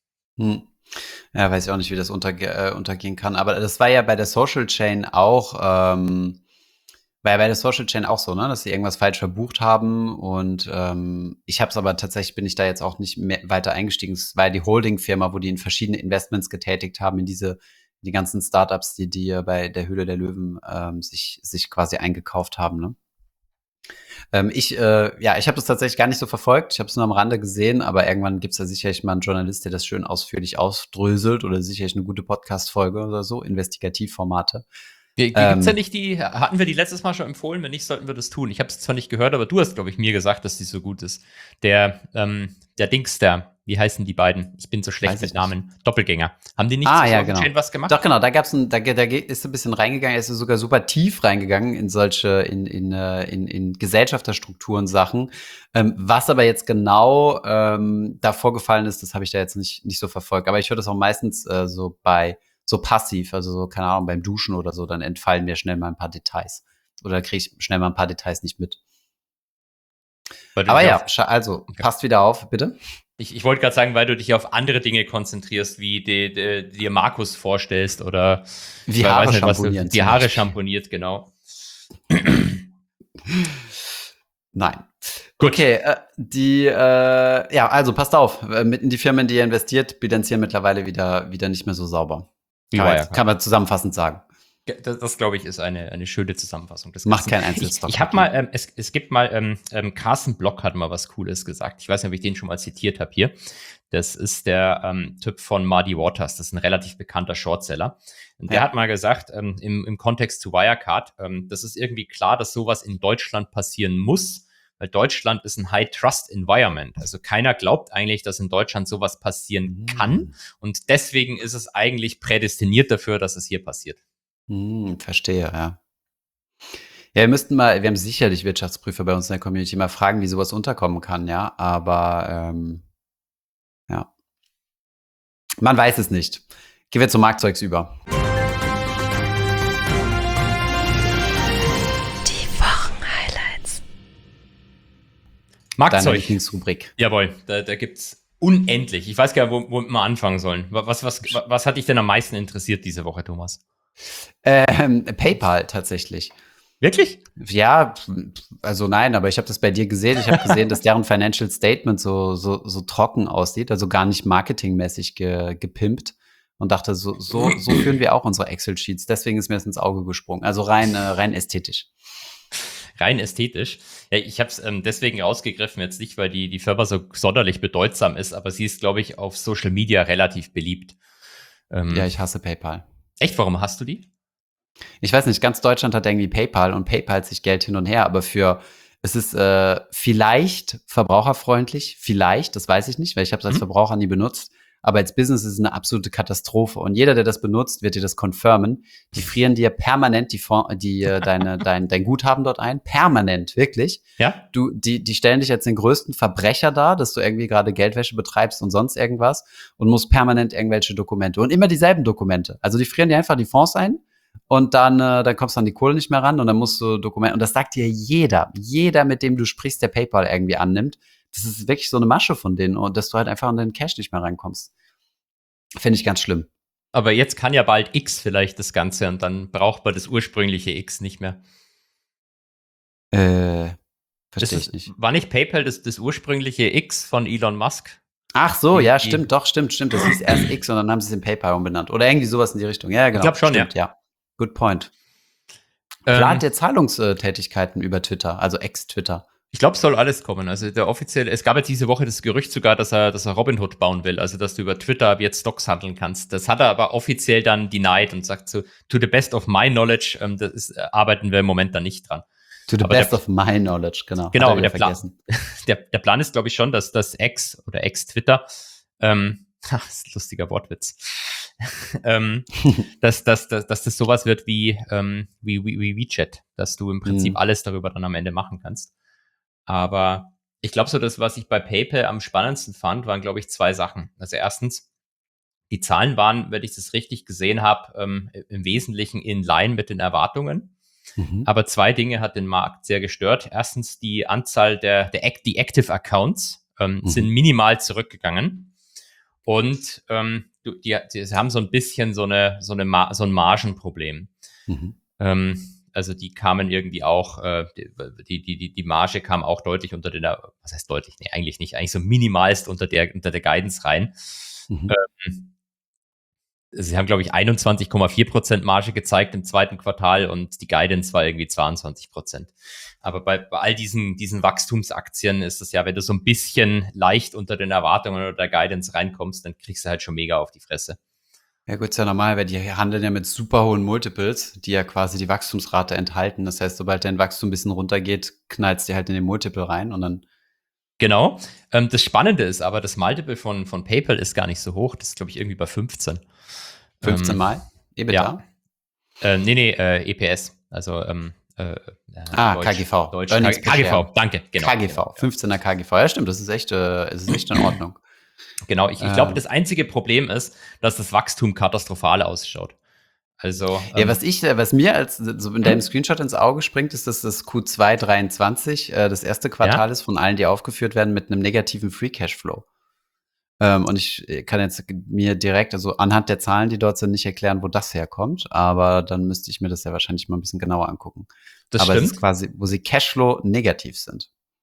Hm. Ja, weiß ich auch nicht, wie das unterge äh, untergehen kann. Aber das war ja bei der Social Chain auch, ähm, war ja bei der Social Chain auch so, ne, dass sie irgendwas falsch verbucht haben. Und ähm, ich habe es aber tatsächlich, bin ich da jetzt auch nicht mehr weiter eingestiegen. Es war ja die Holding-Firma, wo die in verschiedene Investments getätigt haben in diese die ganzen Startups, die die ja bei der Höhle der Löwen ähm, sich sich quasi eingekauft haben, ne? Ähm, ich, äh, ja, ich habe das tatsächlich gar nicht so verfolgt. Ich habe es nur am Rande gesehen, aber irgendwann gibt's da sicherlich mal einen Journalist, der das schön ausführlich ausdröselt oder sicherlich eine gute Podcast-Folge oder so, Investigativformate. G- Ähm, Gibt's ja nicht die, hatten wir die letztes Mal schon empfohlen? Wenn nicht, sollten wir das tun. Ich habe es zwar nicht gehört, aber du hast, glaube ich, mir gesagt, dass die so gut ist. Der, ähm, der Dings da, wie heißen die beiden? Ich bin so schlecht Weiß mit ich Namen. Doppelgänger. Haben die nicht Ah, zu ja, Social genau. Chain was gemacht? Doch, genau, da gab's ein, da, da ge- ist ein bisschen reingegangen, er ist sogar super tief reingegangen in solche, in, in, äh, in, in Gesellschafterstrukturen Sachen. Ähm, was aber jetzt genau ähm, da vorgefallen ist, das habe ich da jetzt nicht, nicht so verfolgt. Aber ich höre das auch meistens äh, so bei so passiv, also so, keine Ahnung, beim Duschen oder so, dann entfallen mir schnell mal ein paar Details. Oder kriege ich schnell mal ein paar Details nicht mit. Weil du Aber dich ja, auf, scha- also, passt wieder auf, bitte. ich, ich wollte gerade sagen, weil du dich auf andere Dinge konzentrierst, wie die, die, dir Markus vorstellst oder Wie weil- Haare weiß nicht, was du- schamponieren Die zum Haare Beispiel. schamponiert, genau. Nein. Gut. Okay, äh, die, äh, ja, also passt auf, äh, mit in die Firmen, die ihr investiert, bilanzieren mittlerweile wieder, wieder nicht mehr so sauber. Wie Kann man, Wirecard. jetzt, kann man zusammenfassend sagen. Das, das glaube ich, ist eine, eine schöne Zusammenfassung des Macht Ganzen. kein Ich, Einzelstock. ich habe mal, ähm, es, es gibt mal, ähm, ähm, Carsten Block hat mal was Cooles gesagt. Ich weiß nicht, ob ich den schon mal zitiert habe hier. Das ist der ähm, Typ von Muddy Waters. Das ist ein relativ bekannter Shortseller. Und der Ja. hat mal gesagt, ähm, im, im Kontext zu Wirecard, ähm, das ist irgendwie klar, dass sowas in Deutschland passieren muss, weil Deutschland ist ein High-Trust-Environment. Also keiner glaubt eigentlich, dass in Deutschland sowas passieren kann. Hm. Und deswegen ist es eigentlich prädestiniert dafür, dass es hier passiert. Hm, verstehe, ja. Ja, wir müssten mal, wir haben sicherlich Wirtschaftsprüfer bei uns in der Community, mal fragen, wie sowas unterkommen kann, ja. Aber ähm, ja, man weiß es nicht. Gehen wir zum Marktzeugs über. Die Wochenhighlights. Deine Marktzeug. Lieblingsrubrik. Jawohl, da, da gibt's unendlich. Ich weiß gar nicht, wo, womit wir anfangen sollen. Was, was, was, was hat dich denn am meisten interessiert diese Woche, Thomas? Ähm, PayPal tatsächlich. Wirklich? Ja, also nein, aber ich habe das bei dir gesehen. Ich habe gesehen, dass deren Financial Statement so, so, so trocken aussieht, also gar nicht marketingmäßig ge, gepimpt. Und dachte, so, so, so führen wir auch unsere Excel-Sheets. Deswegen ist mir das ins Auge gesprungen. Also rein, äh, rein ästhetisch. Rein ästhetisch. Ja, ich habe es ähm, deswegen rausgegriffen, jetzt nicht, weil die, die Firma so sonderlich bedeutsam ist, aber sie ist, glaube ich, auf Social Media relativ beliebt. Ähm, Ja, ich hasse PayPal. Echt, warum hast du die? Ich weiß nicht, ganz Deutschland hat irgendwie PayPal und PayPal sich Geld hin und her, aber für es ist äh, vielleicht verbraucherfreundlich, vielleicht, das weiß ich nicht, weil ich habe es als Mhm. Verbraucher nie benutzt, aber als Business ist es eine absolute Katastrophe und jeder, der das benutzt, wird dir das confirmen. Die frieren dir permanent die, Fon- die äh, deine dein dein Guthaben dort ein, permanent, wirklich. Ja? Du die die stellen dich als den größten Verbrecher dar, dass du irgendwie gerade Geldwäsche betreibst und sonst irgendwas und musst permanent irgendwelche Dokumente und immer dieselben Dokumente. Also die frieren dir einfach die Fonds ein. Und dann, äh, dann kommst du an die Kohle nicht mehr ran und dann musst du Dokumente. Und das sagt dir jeder, jeder, mit dem du sprichst, der PayPal irgendwie annimmt. Das ist wirklich so eine Masche von denen und dass du halt einfach an den Cash nicht mehr rankommst. Finde ich ganz schlimm. Aber jetzt kann ja bald X vielleicht das Ganze und dann braucht man das ursprüngliche X nicht mehr. Äh, Das verstehe ich ist, nicht. war nicht PayPal das, das ursprüngliche X von Elon Musk? Ach so, Die- ja, die- stimmt, doch, stimmt, stimmt. Das hieß erst X und dann haben sie es in PayPal umbenannt. Oder irgendwie sowas in die Richtung. Ja, genau. glaub schon, stimmt, ja. Good point. Ähm, Plant der Zahlungstätigkeiten über Twitter, also Ex-Twitter. Ich glaube, es soll alles kommen. Also der offizielle, es gab ja diese Woche das Gerücht sogar, dass er, dass er Robinhood bauen will, also dass du über Twitter ab jetzt Stocks handeln kannst. Das hat er aber offiziell dann denied und sagt so, to the best of my knowledge, ähm, das ist, äh, arbeiten wir im Moment da nicht dran. To the Aber best der- of my knowledge, genau. Genau, Hat er aber wieder der Plan, vergessen. der, der Plan ist, glaube ich, schon, dass das X oder Ex-Twitter, ähm, ach, das ist ein lustiger Wortwitz, ähm, dass, dass, dass, dass das sowas wird wie, ähm, wie, wie, wie WeChat, dass du im Prinzip Mhm. alles darüber dann am Ende machen kannst. Aber ich glaube so, das, was ich bei PayPal am spannendsten fand, waren, glaube ich, zwei Sachen. Also erstens, die Zahlen waren, wenn ich das richtig gesehen habe, ähm, im Wesentlichen in line mit den Erwartungen. Mhm. Aber zwei Dinge hat den Markt sehr gestört. Erstens, die Anzahl der, der Act, die Active Accounts ähm, Mhm. sind minimal zurückgegangen. Und ähm, du- die, die sie haben so ein bisschen so, eine, so, eine Ma so ein Margenproblem. Mhm. Ähm, also die kamen irgendwie auch, äh, die, die, die, die Marge kam auch deutlich unter den, was heißt deutlich? Nee, eigentlich nicht, eigentlich so minimalst unter der, unter der Guidance rein. Mhm. Ähm, sie haben, glaube ich, einundzwanzig Komma vier Prozent Marge gezeigt im zweiten Quartal und die Guidance war irgendwie zweiundzwanzig Prozent. Aber bei, bei all diesen, diesen Wachstumsaktien ist es ja, wenn du so ein bisschen leicht unter den Erwartungen oder der Guidance reinkommst, dann kriegst du halt schon mega auf die Fresse. Ja gut, ist ja normal, weil die handeln ja mit super hohen Multiples, die ja quasi die Wachstumsrate enthalten. Das heißt, sobald dein Wachstum ein bisschen runtergeht, knallst dir halt in den Multiple rein und dann. Genau. Ähm, das Spannende ist aber, das Multiple von, von PayPal ist gar nicht so hoch. Das ist, glaube ich, irgendwie bei fünfzehn. fünfzehn Ähm, Mal? EBITDA? Ja. Äh, nee, nee, äh, E P S. Also, ähm, äh, Ah, Deutsch, K G V. Deutsch, Earnings K- per KGV, Share. danke. Genau, K G V, genau. fünfzehner K G V. Ja, stimmt, das ist echt, äh, es ist echt in Ordnung. Genau, ich, ich Ähm. glaube, das einzige Problem ist, dass das Wachstum katastrophal ausschaut. Also, Ja, ähm, was ich, äh, was mir als so in deinem Screenshot ins Auge springt, ist, dass das Q zwei dreiundzwanzig äh, das erste Quartal Ja. ist von allen, die aufgeführt werden, mit einem negativen Free Cashflow. Ähm, und ich kann jetzt mir direkt, also anhand der Zahlen, die dort sind, nicht erklären, wo das herkommt, aber dann müsste ich mir das ja wahrscheinlich mal ein bisschen genauer angucken. das aber es stimmt. ist quasi, wo sie Cashflow negativ sind.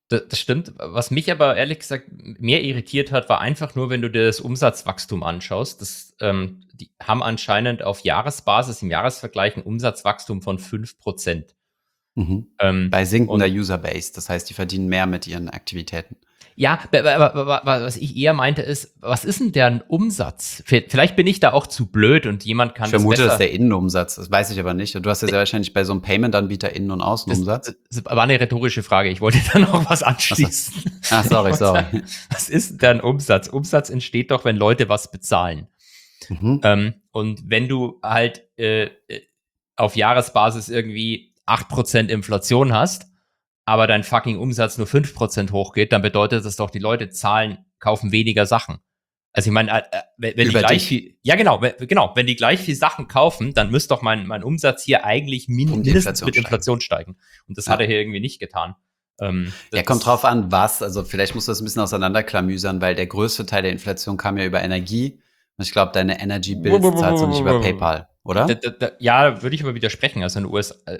Das, das stimmt. Was mich aber ehrlich gesagt mehr irritiert hat, war einfach nur, wenn du dir das Umsatzwachstum anschaust. Das, ähm, die haben anscheinend auf Jahresbasis im Jahresvergleich ein Umsatzwachstum von fünf Prozent. Mhm. Ähm, Bei sinkender und- Userbase. Das heißt, die verdienen mehr mit ihren Aktivitäten. Ja, aber, aber, aber was ich eher meinte ist, was ist denn deren Umsatz? V- Vielleicht bin ich da auch zu blöd und jemand kann Ich vermute, das das ist besser. der Innenumsatz. Das weiß ich aber nicht. Du hast ja sehr wahrscheinlich bei so einem Payment-Anbieter Innen- und das, Außenumsatz. das war eine rhetorische Frage. Ich wollte da noch was anschließen. Ach, sorry, Ich wollte sorry. sagen, was ist denn deren Umsatz? Umsatz entsteht doch, wenn Leute was bezahlen. Mhm. Ähm, und wenn du halt äh, äh, auf Jahresbasis irgendwie acht Prozent Inflation hast, aber dein fucking Umsatz nur fünf Prozent hochgeht, dann bedeutet das doch, die Leute zahlen, kaufen weniger Sachen. Also ich meine, äh, äh, wenn, wenn die Über gleich dich. viel, ja genau, wenn, genau, wenn die gleich viel Sachen kaufen, dann müsste doch mein, mein Umsatz hier eigentlich min, Um die mindestens Inflation mit Inflation steigen. Und das Ja. hat er hier irgendwie nicht getan. Ähm, Ja, das- kommt drauf an, was. Also vielleicht musst du das ein bisschen auseinanderklamüsern, weil der größte Teil der Inflation kam ja über Energie. Und ich glaube, deine Energy Bills zahlst du nicht über PayPal, oder? Da, da, da, ja, würde ich aber widersprechen. Also in den U S A, äh,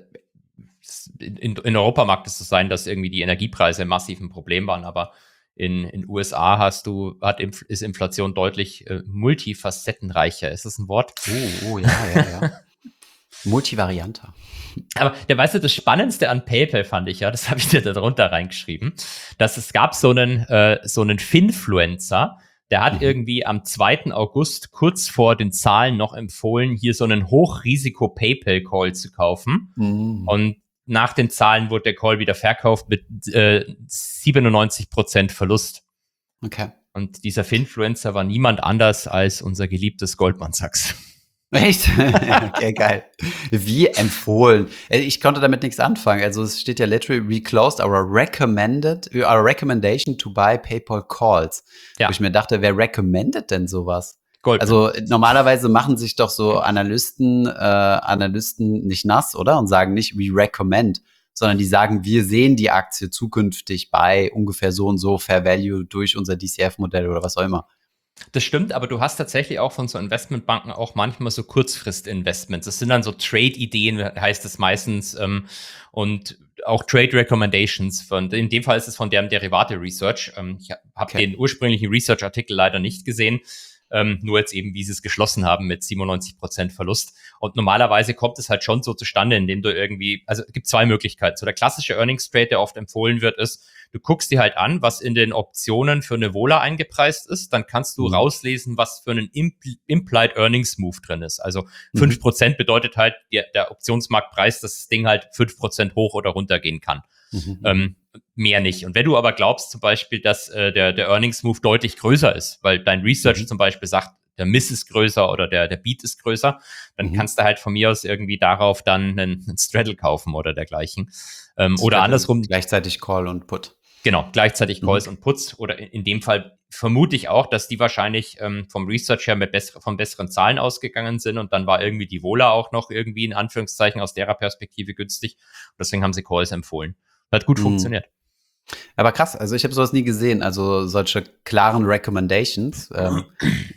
in, in Europa mag es so sein, dass irgendwie die Energiepreise massiv ein Problem waren, aber in in U S A hast du, hat Inf- ist Inflation deutlich äh, multifacettenreicher. Ist das ein Wort? Oh, oh, ja, ja, ja. Multivarianter. Aber der, weißt du, das Spannendste an PayPal fand ich ja, das habe ich dir da drunter reingeschrieben, dass es gab so einen, äh, so einen Finfluencer, der hat Mhm. irgendwie am zweiten August kurz vor den Zahlen noch empfohlen, hier so einen Hochrisiko-PayPal-Call zu kaufen. Mhm. Und nach den Zahlen wurde der Call wieder verkauft mit äh, siebenundneunzig Prozent Verlust. Okay. Und dieser Finfluencer war niemand anders als unser geliebtes Goldman Sachs. Echt? Okay, geil. Wie empfohlen. Äh, Ich konnte damit nichts anfangen. Also es steht ja literally, we closed our recommended, our recommendation to buy PayPal calls. Ja. Wo ich mir dachte, wer recommended denn sowas? Goldman. Also normalerweise machen sich doch so Analysten, äh, Analysten nicht nass, oder? Und sagen nicht, we recommend, sondern die sagen, wir sehen die Aktie zukünftig bei ungefähr so und so Fair Value durch unser D C F-Modell oder was auch immer. Das stimmt, aber du hast tatsächlich auch von so Investmentbanken auch manchmal so Kurzfrist-Investments. Das sind dann so Trade-Ideen, heißt es meistens, ähm, und auch Trade-Recommendations. Von, in dem Fall ist es von deren Derivate-Research. Ähm, ich habe Okay. den ursprünglichen Research-Artikel leider nicht gesehen. Ähm, nur jetzt eben, wie sie es geschlossen haben mit siebenundneunzig Prozent Verlust. Und normalerweise kommt es halt schon so zustande, indem du irgendwie, also es gibt zwei Möglichkeiten. So der klassische Earnings Trade, der oft empfohlen wird, ist, du guckst dir halt an, was in den Optionen für eine Vola eingepreist ist, dann kannst du Mhm. rauslesen, was für einen Impl- Implied Earnings Move drin ist. Also fünf Prozent bedeutet halt, der, der Optionsmarktpreis, dass das Ding halt fünf Prozent hoch oder runter gehen kann. Mhm. Ähm, mehr nicht. Und wenn du aber glaubst zum Beispiel, dass äh, der, der Earnings Move deutlich größer ist, weil dein Research Mhm. zum Beispiel sagt, der Miss ist größer oder der, der Beat ist größer, dann Mhm. kannst du halt von mir aus irgendwie darauf dann einen, einen Straddle kaufen oder dergleichen. Ähm, oder Straddle, andersrum, Gleichzeitig Call und Put. genau, gleichzeitig Mhm. Calls und Puts. Oder in, in dem Fall vermute ich auch, dass die wahrscheinlich ähm, vom Research her mit bessere, von besseren Zahlen ausgegangen sind und dann war irgendwie die Vola auch noch irgendwie in Anführungszeichen aus derer Perspektive günstig. Und deswegen haben sie Calls empfohlen. Hat gut Mhm. funktioniert. Aber krass, also ich habe sowas nie gesehen, also solche klaren Recommendations. Ähm,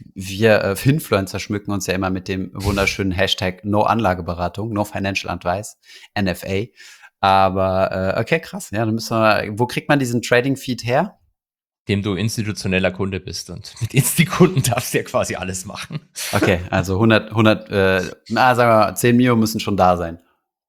wir äh, Finfluencer schmücken uns ja immer mit dem wunderschönen Hashtag No Anlageberatung, No Financial Advice, N F A. Aber äh, okay, krass, ja, dann müssen wir, wo kriegt man diesen Trading-Feed her? Dem du institutioneller Kunde bist und mit Insti-Kunden darfst du ja quasi alles machen. Okay, also hundert, hundert, äh, na, sagen wir mal, zehn Mio müssen schon da sein.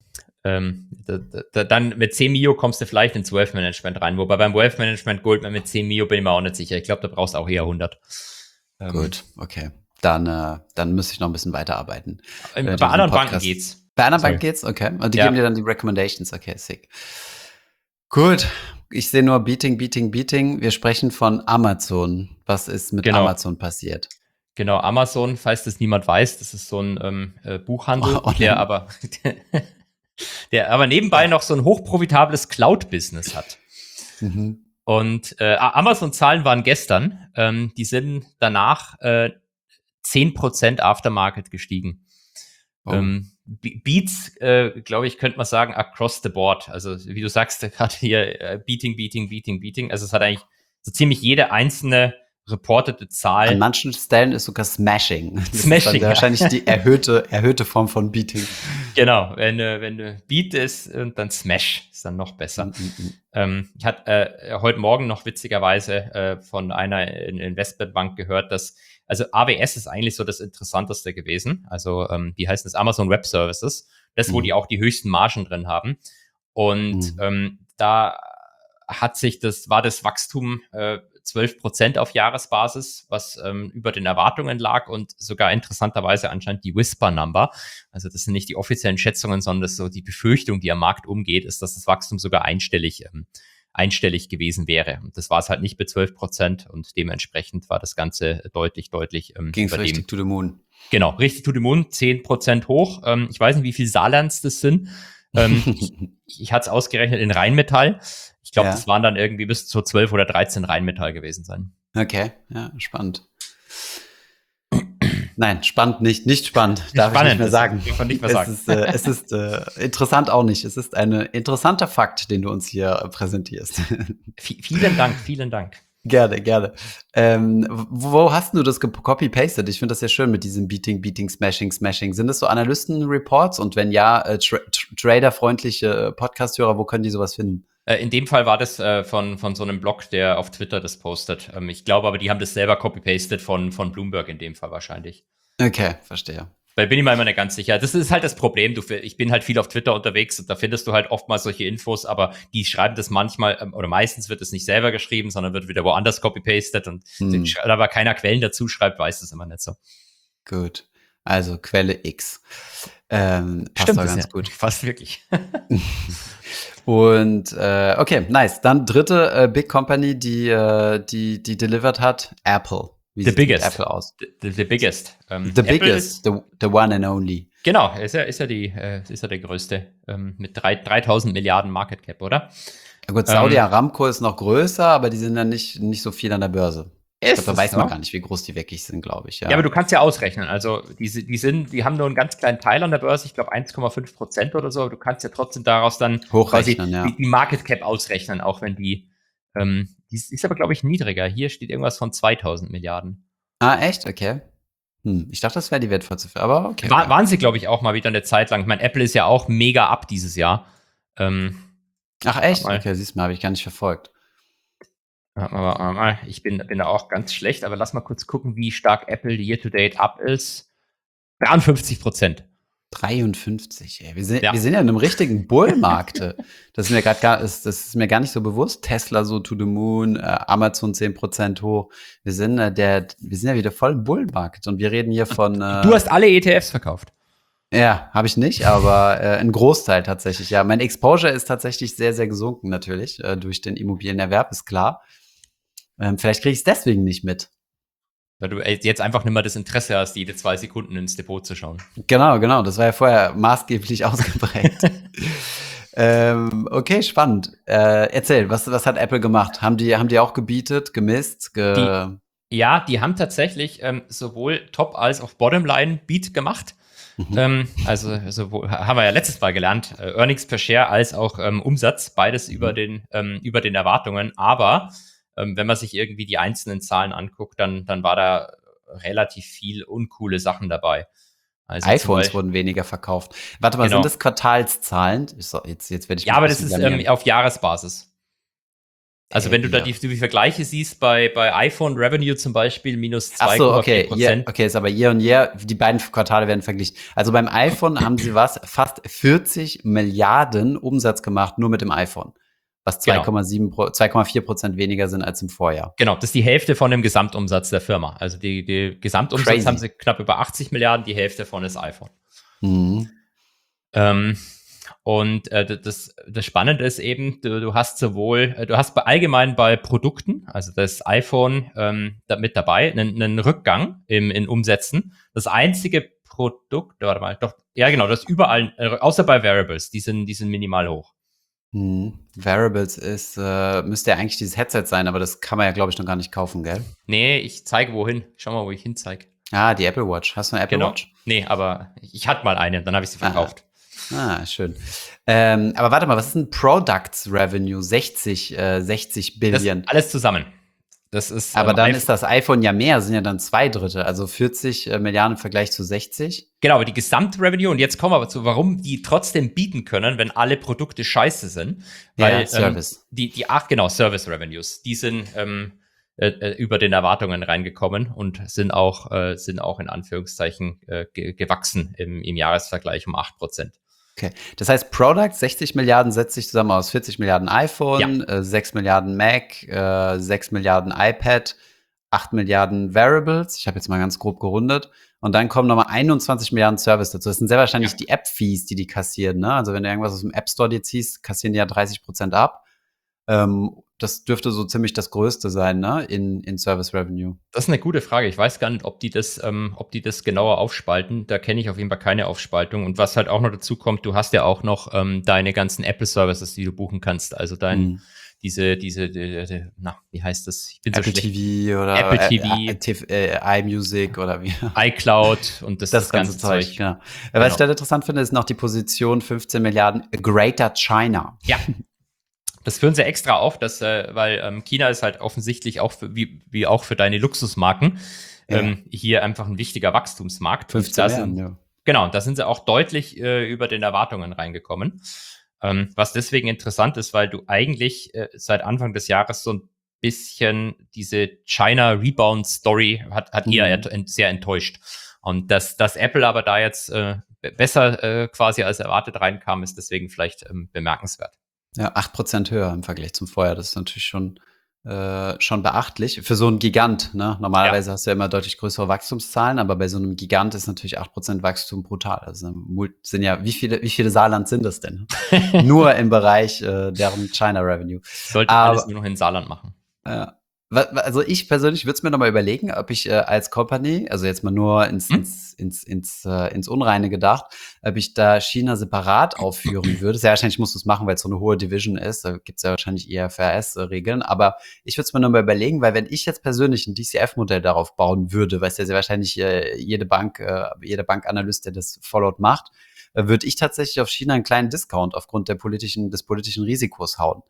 Ähm, da, da, dann mit zehn Mio kommst du vielleicht ins Wealth Management rein, wobei beim Wealth Management Goldman mit zehn Mio bin ich mir auch nicht sicher. Ich glaube, da brauchst du auch eher hundert. Ähm, Gut, okay. Dann, äh, dann müsste ich noch ein bisschen weiterarbeiten. Ähm, Äh, bei diesen anderen Podcast. Banken geht's. Bei anderen Sorry. Banken geht's? Okay. Und die Ja. geben dir dann die Recommendations. Okay, sick. Gut. Ich sehe nur Beating, Beating, Beating. Wir sprechen von Amazon. Was ist mit Genau. Amazon passiert? Genau, Amazon, falls das niemand weiß, das ist so ein ähm, äh, Buchhandel, Oh, online. der aber der aber nebenbei noch so ein hochprofitables Cloud-Business hat. Mhm. Und äh, Amazon-Zahlen waren gestern, ähm, die sind danach äh, zehn Prozent Aftermarket gestiegen. Oh. Ähm, Be- Beats, äh, glaube ich, könnte man sagen, across the board. Also wie du sagst, gerade hier äh, Beating, Beating, Beating, Beating. Also es hat eigentlich so ziemlich jede einzelne reportete Zahl. An manchen Stellen ist sogar Smashing. Das ist Smashing, dann ja. wahrscheinlich die erhöhte, erhöhte Form von Beating. Genau, wenn, äh, wenn du Beat ist und dann Smash ist dann noch besser. Mhm, mhm. Ähm, ich hatte äh, heute Morgen noch witzigerweise äh, von einer Investmentbank gehört, dass, also A W S ist eigentlich so das Interessanteste gewesen. Also, ähm, wie heißt das? Amazon Web Services. Das, wo Mhm. die auch die höchsten Margen drin haben. Und Mhm. ähm, da hat sich das, war das Wachstum äh, zwölf Prozent auf Jahresbasis, was ähm, über den Erwartungen lag und sogar interessanterweise anscheinend die Whisper-Number. Also das sind nicht die offiziellen Schätzungen, sondern das ist so die Befürchtung, die am Markt umgeht, ist, dass das Wachstum sogar einstellig, ähm, einstellig gewesen wäre. Und das war es halt nicht mit zwölf Prozent und dementsprechend war das Ganze deutlich, deutlich ähm, Ging's über richtig dem. to the moon. Genau, richtig to the moon, zehn Prozent hoch. Ähm, ich weiß nicht, wie viel Saarlands das sind. Ähm, ich ich hatte es ausgerechnet in Rheinmetall. Ich glaube, Ja. das waren dann irgendwie bis zu zwölf oder dreizehn Rheinmetall gewesen sein. Okay, ja, spannend. Nein, spannend nicht, nicht spannend, darf Spannend, ich nicht mehr das sagen. darf man nicht mehr es sagen. ist, äh, es ist äh, interessant auch nicht. Es ist ein interessanter Fakt, den du uns hier äh, präsentierst. V vielen Dank, vielen Dank. Gerne, gerne. Ähm, wo hast du das gecopy-pasted? Ich finde das ja schön mit diesem Beating, Beating, Smashing, Smashing. Sind das so Analysten-Reports? Und wenn ja, äh, tra tra traderfreundliche Podcast-Hörer, wo können die sowas finden? In dem Fall war das äh, von, von so einem Blog, der auf Twitter das postet. Ähm, ich glaube aber, die haben das selber copy-pasted von, von Bloomberg in dem Fall wahrscheinlich. Okay, verstehe. Da bin ich mir immer nicht ganz sicher. Das ist halt das Problem. Du, ich bin halt viel auf Twitter unterwegs und da findest du halt oftmals solche Infos, aber die schreiben das manchmal, ähm, oder meistens wird es nicht selber geschrieben, sondern wird wieder woanders copy-pasted und Hm. da aber keiner Quellen dazu schreibt, weiß das immer nicht so. Gut. Also Quelle X. Ähm, passt Stimmt doch das ganz ja. gut. Fast wirklich. Und äh, okay, nice. Dann dritte äh, Big Company, die, äh, die, die delivered hat, Apple. Wie The sieht's mit biggest. Apple aus? The, the biggest. Ähm, The Apple biggest, ist, the, the one and only. genau, ist ja, ist ja die, äh, ist ja der größte ähm, mit drei, dreitausend Milliarden Market Cap, oder? Ja gut, Saudi ähm, Aramco ist noch größer, aber die sind dann nicht, nicht so viel an der Börse. Ich glaube, da weiß man so? gar nicht, wie groß die wirklich sind, glaube ich. Ja. ja, aber du kannst ja ausrechnen. Also die, die sind, die haben nur einen ganz kleinen Teil an der Börse, ich glaube eins Komma fünf Prozent oder so. Aber du kannst ja trotzdem daraus dann hochrechnen, ja. die, die Market Cap ausrechnen, auch wenn die, ähm, die ist, ist aber glaube ich niedriger. Hier steht irgendwas von zweitausend Milliarden. Ah, echt? Okay. Hm, ich dachte, das wäre die wertvollste, aber okay. War, waren sie, glaube ich, auch mal wieder eine Zeit lang. Ich meine, Apple ist ja auch mega ab dieses Jahr. Ähm, Ach echt? Okay, siehst du mal, habe ich gar nicht verfolgt. Ich bin, bin da auch ganz schlecht, aber lass mal kurz gucken, wie stark Apple year-to-date up ist. dreiundfünfzig Prozent. dreiundfünfzig, ey. Wir sind ja, wir sind ja in einem richtigen Bullmarkt. Das ist mir gerade gar, ist, das ist mir gar nicht so bewusst. Tesla so to the moon, äh, Amazon zehn Prozent hoch. Wir sind äh, der, wir sind ja wieder voll im Bullmarkt und wir reden hier von. Äh, du hast alle E T Fs verkauft. Ja, habe ich nicht, aber äh, ein Großteil tatsächlich. Ja, mein Exposure ist tatsächlich sehr, sehr gesunken natürlich äh, durch den Immobilienerwerb, ist klar. Ähm, vielleicht kriege ich es deswegen nicht mit. Weil du jetzt einfach nicht mehr das Interesse hast, jede zwei Sekunden ins Depot zu schauen. Genau, genau. Das war ja vorher maßgeblich ausgeprägt. ähm, okay, spannend. Äh, erzähl, was, was hat Apple gemacht? Haben die, haben die auch gebietet, gemisst? Ge die, ja, die haben tatsächlich ähm, sowohl Top- als auch Bottomline-Beat gemacht. Mhm. Ähm, also, also wo, haben wir ja letztes Mal gelernt, äh, Earnings per Share als auch ähm, Umsatz, beides mhm. über den, ähm, über den Erwartungen. Aber wenn man sich irgendwie die einzelnen Zahlen anguckt, dann, dann war da relativ viel uncoole Sachen dabei. Also iPhones wurden weniger verkauft. Warte mal, genau. Sind das Quartalszahlen? So, jetzt, jetzt werde ich ja, aber das ist ähm, auf Jahresbasis. Also äh, wenn du ja. da die, die Vergleiche siehst, bei, bei iPhone Revenue zum Beispiel minus zwei Komma vier Prozent. Ach so, okay. Yeah, okay, ist aber year on year, die beiden Quartale werden verglichen. Also beim iPhone haben sie was, fast vierzig Milliarden Umsatz gemacht, nur mit dem iPhone. Was zwei Komma vier Prozent weniger sind als im Vorjahr. Genau, das ist die Hälfte von dem Gesamtumsatz der Firma. Also die, die Gesamtumsatz Crazy. Haben sie knapp über achtzig Milliarden, die Hälfte von ist iPhone. Mhm. Ähm, und äh, das, das Spannende ist eben, du, du hast sowohl, du hast bei, allgemein bei Produkten, also das iPhone ähm, da mit dabei, einen, einen Rückgang im, in Umsätzen. Das einzige Produkt, warte mal, doch, ja genau, das überall, äh, außer bei Variables, die sind, die sind minimal hoch. Hm. Variables ist, äh, müsste ja eigentlich dieses Headset sein, aber das kann man ja, glaube ich, noch gar nicht kaufen, gell? Nee, ich zeige wohin. Schau mal, wo ich hinzeige. Ah, die Apple Watch. Hast du eine Apple genau. Watch? Nee, aber ich hatte mal eine, dann habe ich sie verkauft. Ah, ah schön. Ähm, aber warte mal, was ist ein Products Revenue? sechzig, äh, sechzig Billion. Das alles zusammen. Das ist, Aber ähm, dann iPhone- ist das iPhone ja mehr, sind ja dann zwei Drittel, also vierzig äh, Milliarden im Vergleich zu sechzig. Genau, aber die Gesamtrevenue, und jetzt kommen wir aber zu, warum die trotzdem bieten können, wenn alle Produkte scheiße sind. Weil Ja, Service. Ähm, die, die ach genau, Service Revenues, die sind ähm, äh, äh, über den Erwartungen reingekommen und sind auch, äh, sind auch in Anführungszeichen äh, ge gewachsen im, im Jahresvergleich um acht Prozent. Okay, das heißt, Product, sechzig Milliarden setzt sich zusammen aus vierzig Milliarden iPhone, äh, sechs Milliarden Mac, äh, sechs Milliarden iPad, acht Milliarden Variables, ich habe jetzt mal ganz grob gerundet, und dann kommen nochmal einundzwanzig Milliarden Service dazu. Das sind sehr wahrscheinlich Ja. die App-Fees, die die kassieren, ne? Also wenn du irgendwas aus dem App Store dir ziehst, kassieren die ja dreißig Prozent ab. Ähm, das dürfte so ziemlich das Größte sein, ne? In, in Service Revenue. Das ist eine gute Frage. Ich weiß gar nicht, ob die das, ähm, ob die das genauer aufspalten. Da kenne ich auf jeden Fall keine Aufspaltung. Und was halt auch noch dazu kommt, du hast ja auch noch ähm, deine ganzen Apple-Services, die du buchen kannst. Also dein, Mhm. diese, diese, die, die, na, wie heißt das? Ich bin Apple so schlecht. T V oder Apple äh, T V. äh, T V, äh, iMusic oder wie. iCloud und das, Das, das ganze, ganze Zeug, Zeug. genau. Was Genau. ich da interessant finde, ist noch die Position fünfzehn Milliarden Greater China. Ja. Das führen sie extra auf, dass, äh, weil ähm, China ist halt offensichtlich auch für, wie, wie auch für deine Luxusmarken Ja. ähm, hier einfach ein wichtiger Wachstumsmarkt. Und fünfzehn da Milliarden, sind, ja. Genau, da sind sie auch deutlich äh, über den Erwartungen reingekommen. Ähm, was deswegen interessant ist, weil du eigentlich äh, seit Anfang des Jahres so ein bisschen diese China Rebound Story hat, hat Mhm. eher ent sehr enttäuscht. Und dass, dass Apple aber da jetzt äh, be- besser äh, quasi als erwartet reinkam, ist deswegen vielleicht ähm, bemerkenswert. Ja, acht Prozent höher im Vergleich zum Vorjahr. Das ist natürlich schon, äh, schon beachtlich. Für so einen Gigant, ne? Normalerweise hast du ja immer deutlich größere Wachstumszahlen, aber bei so einem Gigant ist natürlich acht Prozent Wachstum brutal. Also sind ja, wie viele, wie viele Saarland sind das denn? Nur im Bereich äh, deren China Revenue. Sollte Aber- alles nur noch in Saarland machen. Ja. Wa- wa- Also ich persönlich würde es mir noch mal überlegen, ob ich äh, als Company, also jetzt mal nur ins, Hm? ins, ins, ins, äh, ins Unreine gedacht, ob ich da China separat aufführen würde. Sehr wahrscheinlich musst du es machen, weil es so eine hohe Division ist. Da gibt es ja wahrscheinlich I F R S-Regeln. Aber ich würde es mir noch mal überlegen, weil wenn ich jetzt persönlich ein D C F-Modell darauf bauen würde, was ja sehr wahrscheinlich äh, jede Bank, äh, jeder Bankanalyst, der das followed macht, äh, würde ich tatsächlich auf China einen kleinen Discount aufgrund der politischen, des politischen Risikos hauen.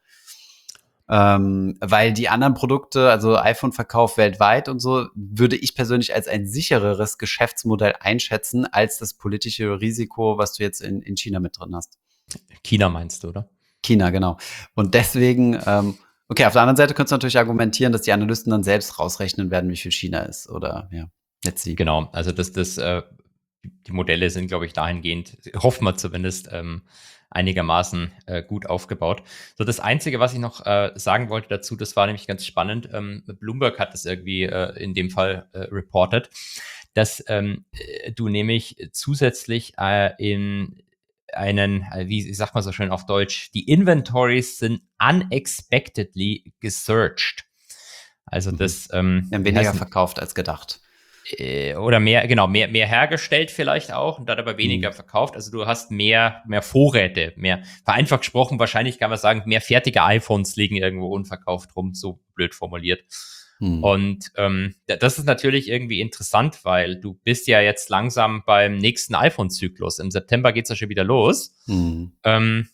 Ähm, weil die anderen Produkte, also iPhone-Verkauf weltweit und so, würde ich persönlich als ein sichereres Geschäftsmodell einschätzen, als das politische Risiko, was du jetzt in, in China mit drin hast. China meinst du, oder? China, genau. Und deswegen, ähm, okay, auf der anderen Seite könntest du natürlich argumentieren, dass die Analysten dann selbst rausrechnen werden, wie viel China ist. Oder ja, let's see. Genau, also das, das, äh, die Modelle sind, glaube ich, dahingehend, hoffen wir zumindest, ähm, einigermaßen äh, gut aufgebaut. So, das Einzige, was ich noch äh, sagen wollte dazu, das war nämlich ganz spannend. Ähm, Bloomberg hat das irgendwie äh, in dem Fall äh, reported, dass ähm, äh, du nämlich zusätzlich äh, in einen, äh, wie sagt man so schön auf Deutsch, die Inventories sind unexpectedly gesearched. Also Mhm. das ähm, Wir haben wie weniger heißt- verkauft als gedacht. äh, oder mehr, genau, mehr, mehr hergestellt vielleicht auch und dann aber weniger Mhm. verkauft. Also du hast mehr, mehr Vorräte, mehr, vereinfacht gesprochen, wahrscheinlich kann man sagen, mehr fertige iPhones liegen irgendwo unverkauft rum, so blöd formuliert. Mhm. Und ähm, da- das ist natürlich irgendwie interessant, weil du bist ja jetzt langsam beim nächsten iPhone-Zyklus. Im September geht's ja schon wieder los. Mhm. Ähm,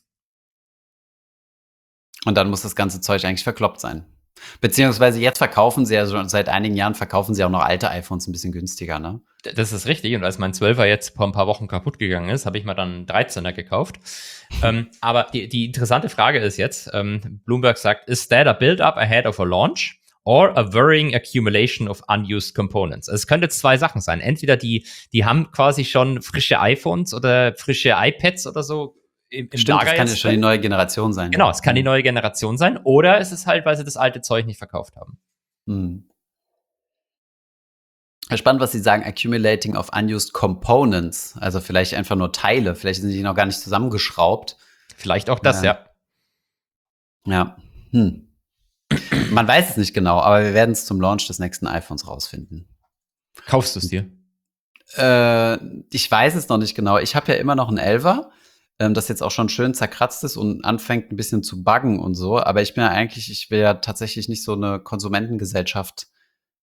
Und dann muss das ganze Zeug eigentlich verkloppt sein. Beziehungsweise jetzt verkaufen sie ja schon seit einigen Jahren verkaufen sie auch noch alte iPhones ein bisschen günstiger, ne? d- das ist richtig. Und als mein zwölfer jetzt vor ein paar Wochen kaputt gegangen ist, habe ich mir dann einen dreizehner gekauft. ähm, aber die, die interessante Frage ist jetzt, ähm, Bloomberg sagt, is that a build-up ahead of a launch? Or a worrying accumulation of unused components. Also es könnte jetzt zwei Sachen sein. Entweder die, die haben quasi schon frische iPhones oder frische iPads oder so im, im Stimmt, Lager das kann ja jetzt schon die drin. neue Generation sein. Genau, es kann die neue Generation sein. Oder es ist halt, weil sie das alte Zeug nicht verkauft haben. Mhm. Spannend, was Sie sagen, accumulating of unused components. Also vielleicht einfach nur Teile. Vielleicht sind die noch gar nicht zusammengeschraubt. Vielleicht auch das, Ja. ja. Ja. Hm. Man weiß es nicht genau, aber wir werden es zum Launch des nächsten iPhones rausfinden. Kaufst du es dir? Äh, ich weiß es noch nicht genau. Ich habe ja immer noch ein Elfer, ähm, das jetzt auch schon schön zerkratzt ist und anfängt ein bisschen zu buggen und so. Aber ich bin ja eigentlich, ich will ja tatsächlich nicht so eine Konsumentengesellschaft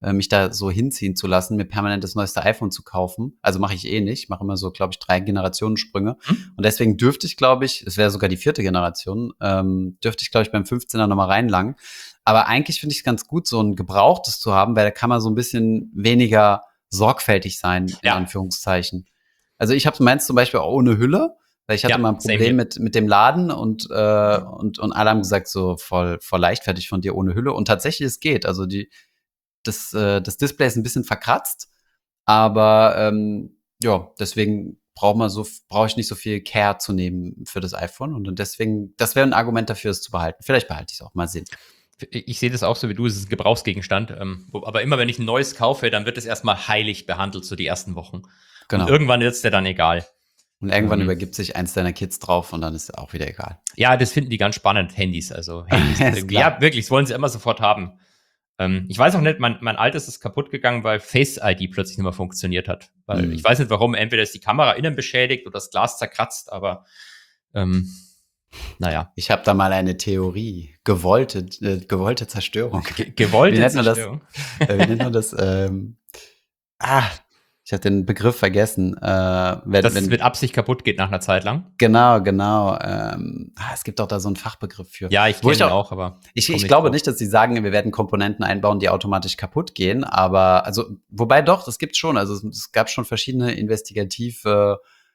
äh, mich da so hinziehen zu lassen, mir permanent das neueste iPhone zu kaufen. Also mache ich eh nicht. Ich mache immer so, glaube ich, drei Generationensprünge. Hm? Und deswegen dürfte ich, glaube ich, es wäre sogar die vierte Generation, ähm, dürfte ich, glaube ich, beim fünfzehner nochmal reinlangen. Aber eigentlich finde ich es ganz gut, so ein gebrauchtes zu haben, weil da kann man so ein bisschen weniger sorgfältig sein, in Ja. Anführungszeichen. Also ich habe meins zum Beispiel auch ohne Hülle, weil ich hatte Ja, mal ein same Problem here. mit, mit dem Laden und, äh, und, und alle haben gesagt, so voll, voll leichtfertig von dir ohne Hülle. Und tatsächlich, es geht. Also die, das, äh, das Display ist ein bisschen verkratzt, aber ähm, ja, deswegen braucht man so, brauche ich nicht so viel Care zu nehmen für das iPhone. Und deswegen, das wäre ein Argument dafür, es zu behalten. Vielleicht behalte ich es auch, mal sehen. Ich sehe das auch so wie du, es ist ein Gebrauchsgegenstand. Ähm, wo- aber immer wenn ich ein neues kaufe, dann wird es erstmal heilig behandelt, so die ersten Wochen. Genau. Und irgendwann wird es dir dann egal. Und irgendwann Ähm. übergibt sich eins deiner Kids drauf und dann ist auch wieder egal. Ja, das finden die ganz spannend, Handys. Also Handys. Ist irgendwie. klar. Ja, wirklich, das wollen sie immer sofort haben. Ähm, ich weiß auch nicht, mein, mein altes ist kaputt gegangen, weil Face I D plötzlich nicht mehr funktioniert hat. Weil Mhm. ich weiß nicht warum, entweder ist die Kamera innen beschädigt oder das Glas zerkratzt, aber ähm, naja. Ich habe da mal eine Theorie. Gewollte, äh, gewollte Zerstörung. Ge gewollte Wie nennt man das? Zerstörung. Äh, wie nennt man das? Ähm, ah, ich habe den Begriff vergessen. Äh, wenn, Dass wenn, es mit Absicht kaputt geht nach einer Zeit lang. genau, genau. Ähm, ah, es gibt doch da so einen Fachbegriff für. Ja, ich Wo kenne ich ihn auch- auch, aber Ich, komm ich nicht glaube drauf. nicht, dass sie sagen, wir werden Komponenten einbauen, die automatisch kaputt gehen. Aber, also, wobei doch, das gibt's schon. Also, es, es gab schon verschiedene investigative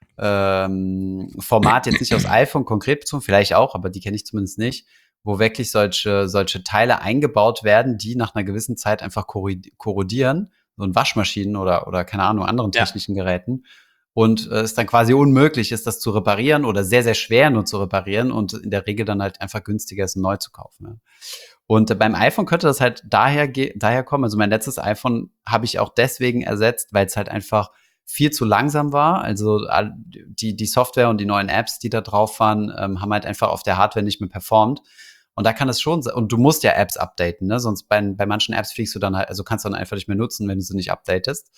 ähm, Formate, jetzt nicht aufs iPhone konkret bezogen, vielleicht auch, aber die kenne ich zumindest nicht, wo wirklich solche, solche Teile eingebaut werden, die nach einer gewissen Zeit einfach korrodi- korrodieren, so in Waschmaschinen oder, oder keine Ahnung, anderen Ja. technischen Geräten. Und äh, es dann quasi unmöglich ist, das zu reparieren oder sehr, sehr schwer nur zu reparieren und in der Regel dann halt einfach günstiger ist, neu zu kaufen. Ja. Und äh, beim iPhone könnte das halt daher, ge- daher kommen. Also mein letztes iPhone habe ich auch deswegen ersetzt, weil es halt einfach viel zu langsam war. Also all- die, die Software und die neuen Apps, die da drauf waren, ähm, haben halt einfach auf der Hardware nicht mehr performt. Und da kann es schon sein, und du musst ja Apps updaten, ne? Sonst bei, bei manchen Apps fliegst du dann halt, also kannst du dann einfach nicht mehr nutzen, wenn du sie nicht updatest.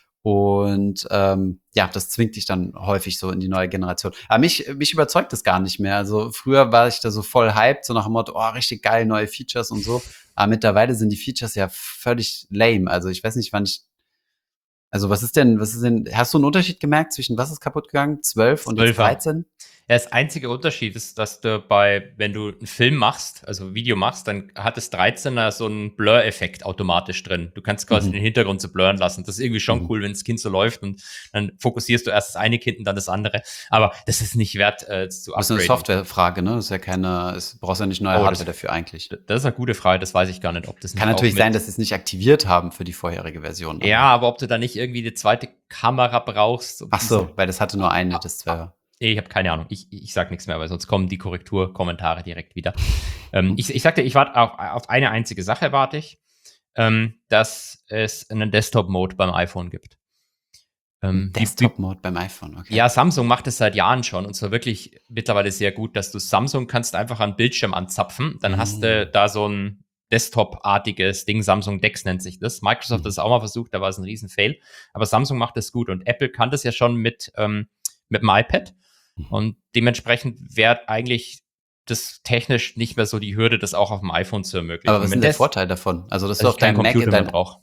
Und ähm, ja, das zwingt dich dann häufig so in die neue Generation. Aber mich, mich überzeugt das gar nicht mehr. Also früher war ich da so voll hyped, so nach dem Motto, oh, richtig geil, neue Features und so. Aber mittlerweile sind die Features ja völlig lame. Also ich weiß nicht, wann ich. Also was ist denn, was ist denn, hast du einen Unterschied gemerkt zwischen was ist kaputt gegangen? zwölf und jetzt zwölfer. dreizehn? Ja, das einzige Unterschied ist, dass du bei, wenn du einen Film machst, also Video machst, dann hat das dreizehner so einen Blur-Effekt automatisch drin. Du kannst quasi Mhm. den Hintergrund so blurren lassen. Das ist irgendwie schon Mhm. cool, wenn das Kind so läuft und dann fokussierst du erst das eine Kind und dann das andere. Aber das ist nicht wert, äh, zu Das ist eine upgraden. Softwarefrage, ne? Das ist ja keine, es brauchst ja nicht neue Oh, Hardware das- dafür eigentlich. Das ist eine gute Frage, das weiß ich gar nicht, ob das nicht Kann natürlich auch mit- sein, dass sie es nicht aktiviert haben für die vorherige Version. Ja, aber ob du da nicht irgendwie eine zweite Kamera brauchst. um Ach so, diese- weil das hatte nur eine, das zwölfer. Ich habe keine Ahnung. Ich, ich sag nichts mehr, weil sonst kommen die Korrekturkommentare direkt wieder. ähm, ich, ich sagte, ich warte auf, auf eine einzige Sache, warte ich, ähm, dass es einen Desktop-Mode beim iPhone gibt. Ähm, wie- Desktop-Mode beim iPhone, okay. wie- Ja, Samsung macht es seit Jahren schon und zwar wirklich mittlerweile sehr gut, dass du Samsung kannst einfach einen Bildschirm anzapfen, dann Mhm. hast du da so ein Desktop-artiges Ding, Samsung Dex nennt sich das. Microsoft Mhm. hat es auch mal versucht, da war es ein Riesen-Fail, aber Samsung macht es gut und Apple kann das ja schon mit, ähm, mit dem iPad. Und dementsprechend wäre eigentlich das technisch nicht mehr so die Hürde, das auch auf dem iPhone zu ermöglichen. Aber was ist Wenn denn der das- Vorteil davon? Also, dass dass du ich auf keinen deinem Mac in Computer mehr dein, brauche.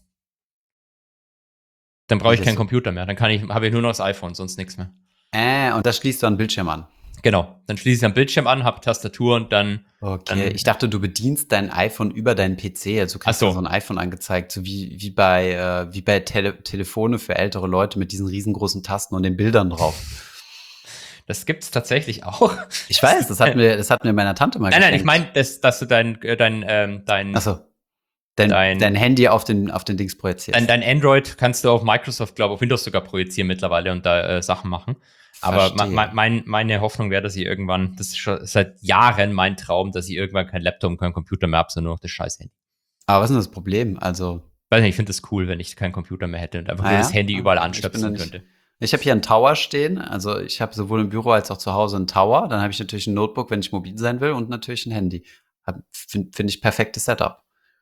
Dann brauche ich Wie keinen das so? Computer mehr. Dann kann ich, habe ich nur noch das iPhone, sonst nichts mehr. äh, und da schließt du einen Bildschirm an. Genau. Dann schließe ich am Bildschirm an, habe Tastatur und dann. Okay, Dann- ich dachte, du bedienst dein iPhone über deinen P C. Also du kriegst Ach so. da so ein iPhone angezeigt, so wie, wie bei, äh, wie bei Tele Telefone für ältere Leute mit diesen riesengroßen Tasten und den Bildern drauf. Das gibt's tatsächlich auch. Ich weiß, das hat mir, das hat mir meine Tante mal Nein, nein, ich geschenkt. meine, dass, dass du dein, äh, dein, ähm, dein, Achso. Dein, Dein- dein Handy auf den, auf den Dings projizierst. dein, dein Android kannst du auf Microsoft, glaube ich, auf Windows sogar projizieren mittlerweile und da äh, Sachen machen. Aber Verstehe. ma, ma, mein, meine Hoffnung wäre, dass ich irgendwann, das ist schon seit Jahren mein Traum, dass ich irgendwann kein Laptop und kein Computer mehr habe, sondern nur noch das scheiß Handy. Aber was ist denn das Problem? Also, Weiß nicht, ich finde das cool, wenn ich keinen Computer mehr hätte und einfach Ah nur ja? das Handy Ah, überall ich bin anstöpseln da nicht- könnte. ich habe hier einen Tower stehen. Also ich habe sowohl im Büro als auch zu Hause einen Tower. Dann habe ich natürlich ein Notebook, wenn ich mobil sein will, und natürlich ein Handy. Finde find ich perfektes Setup.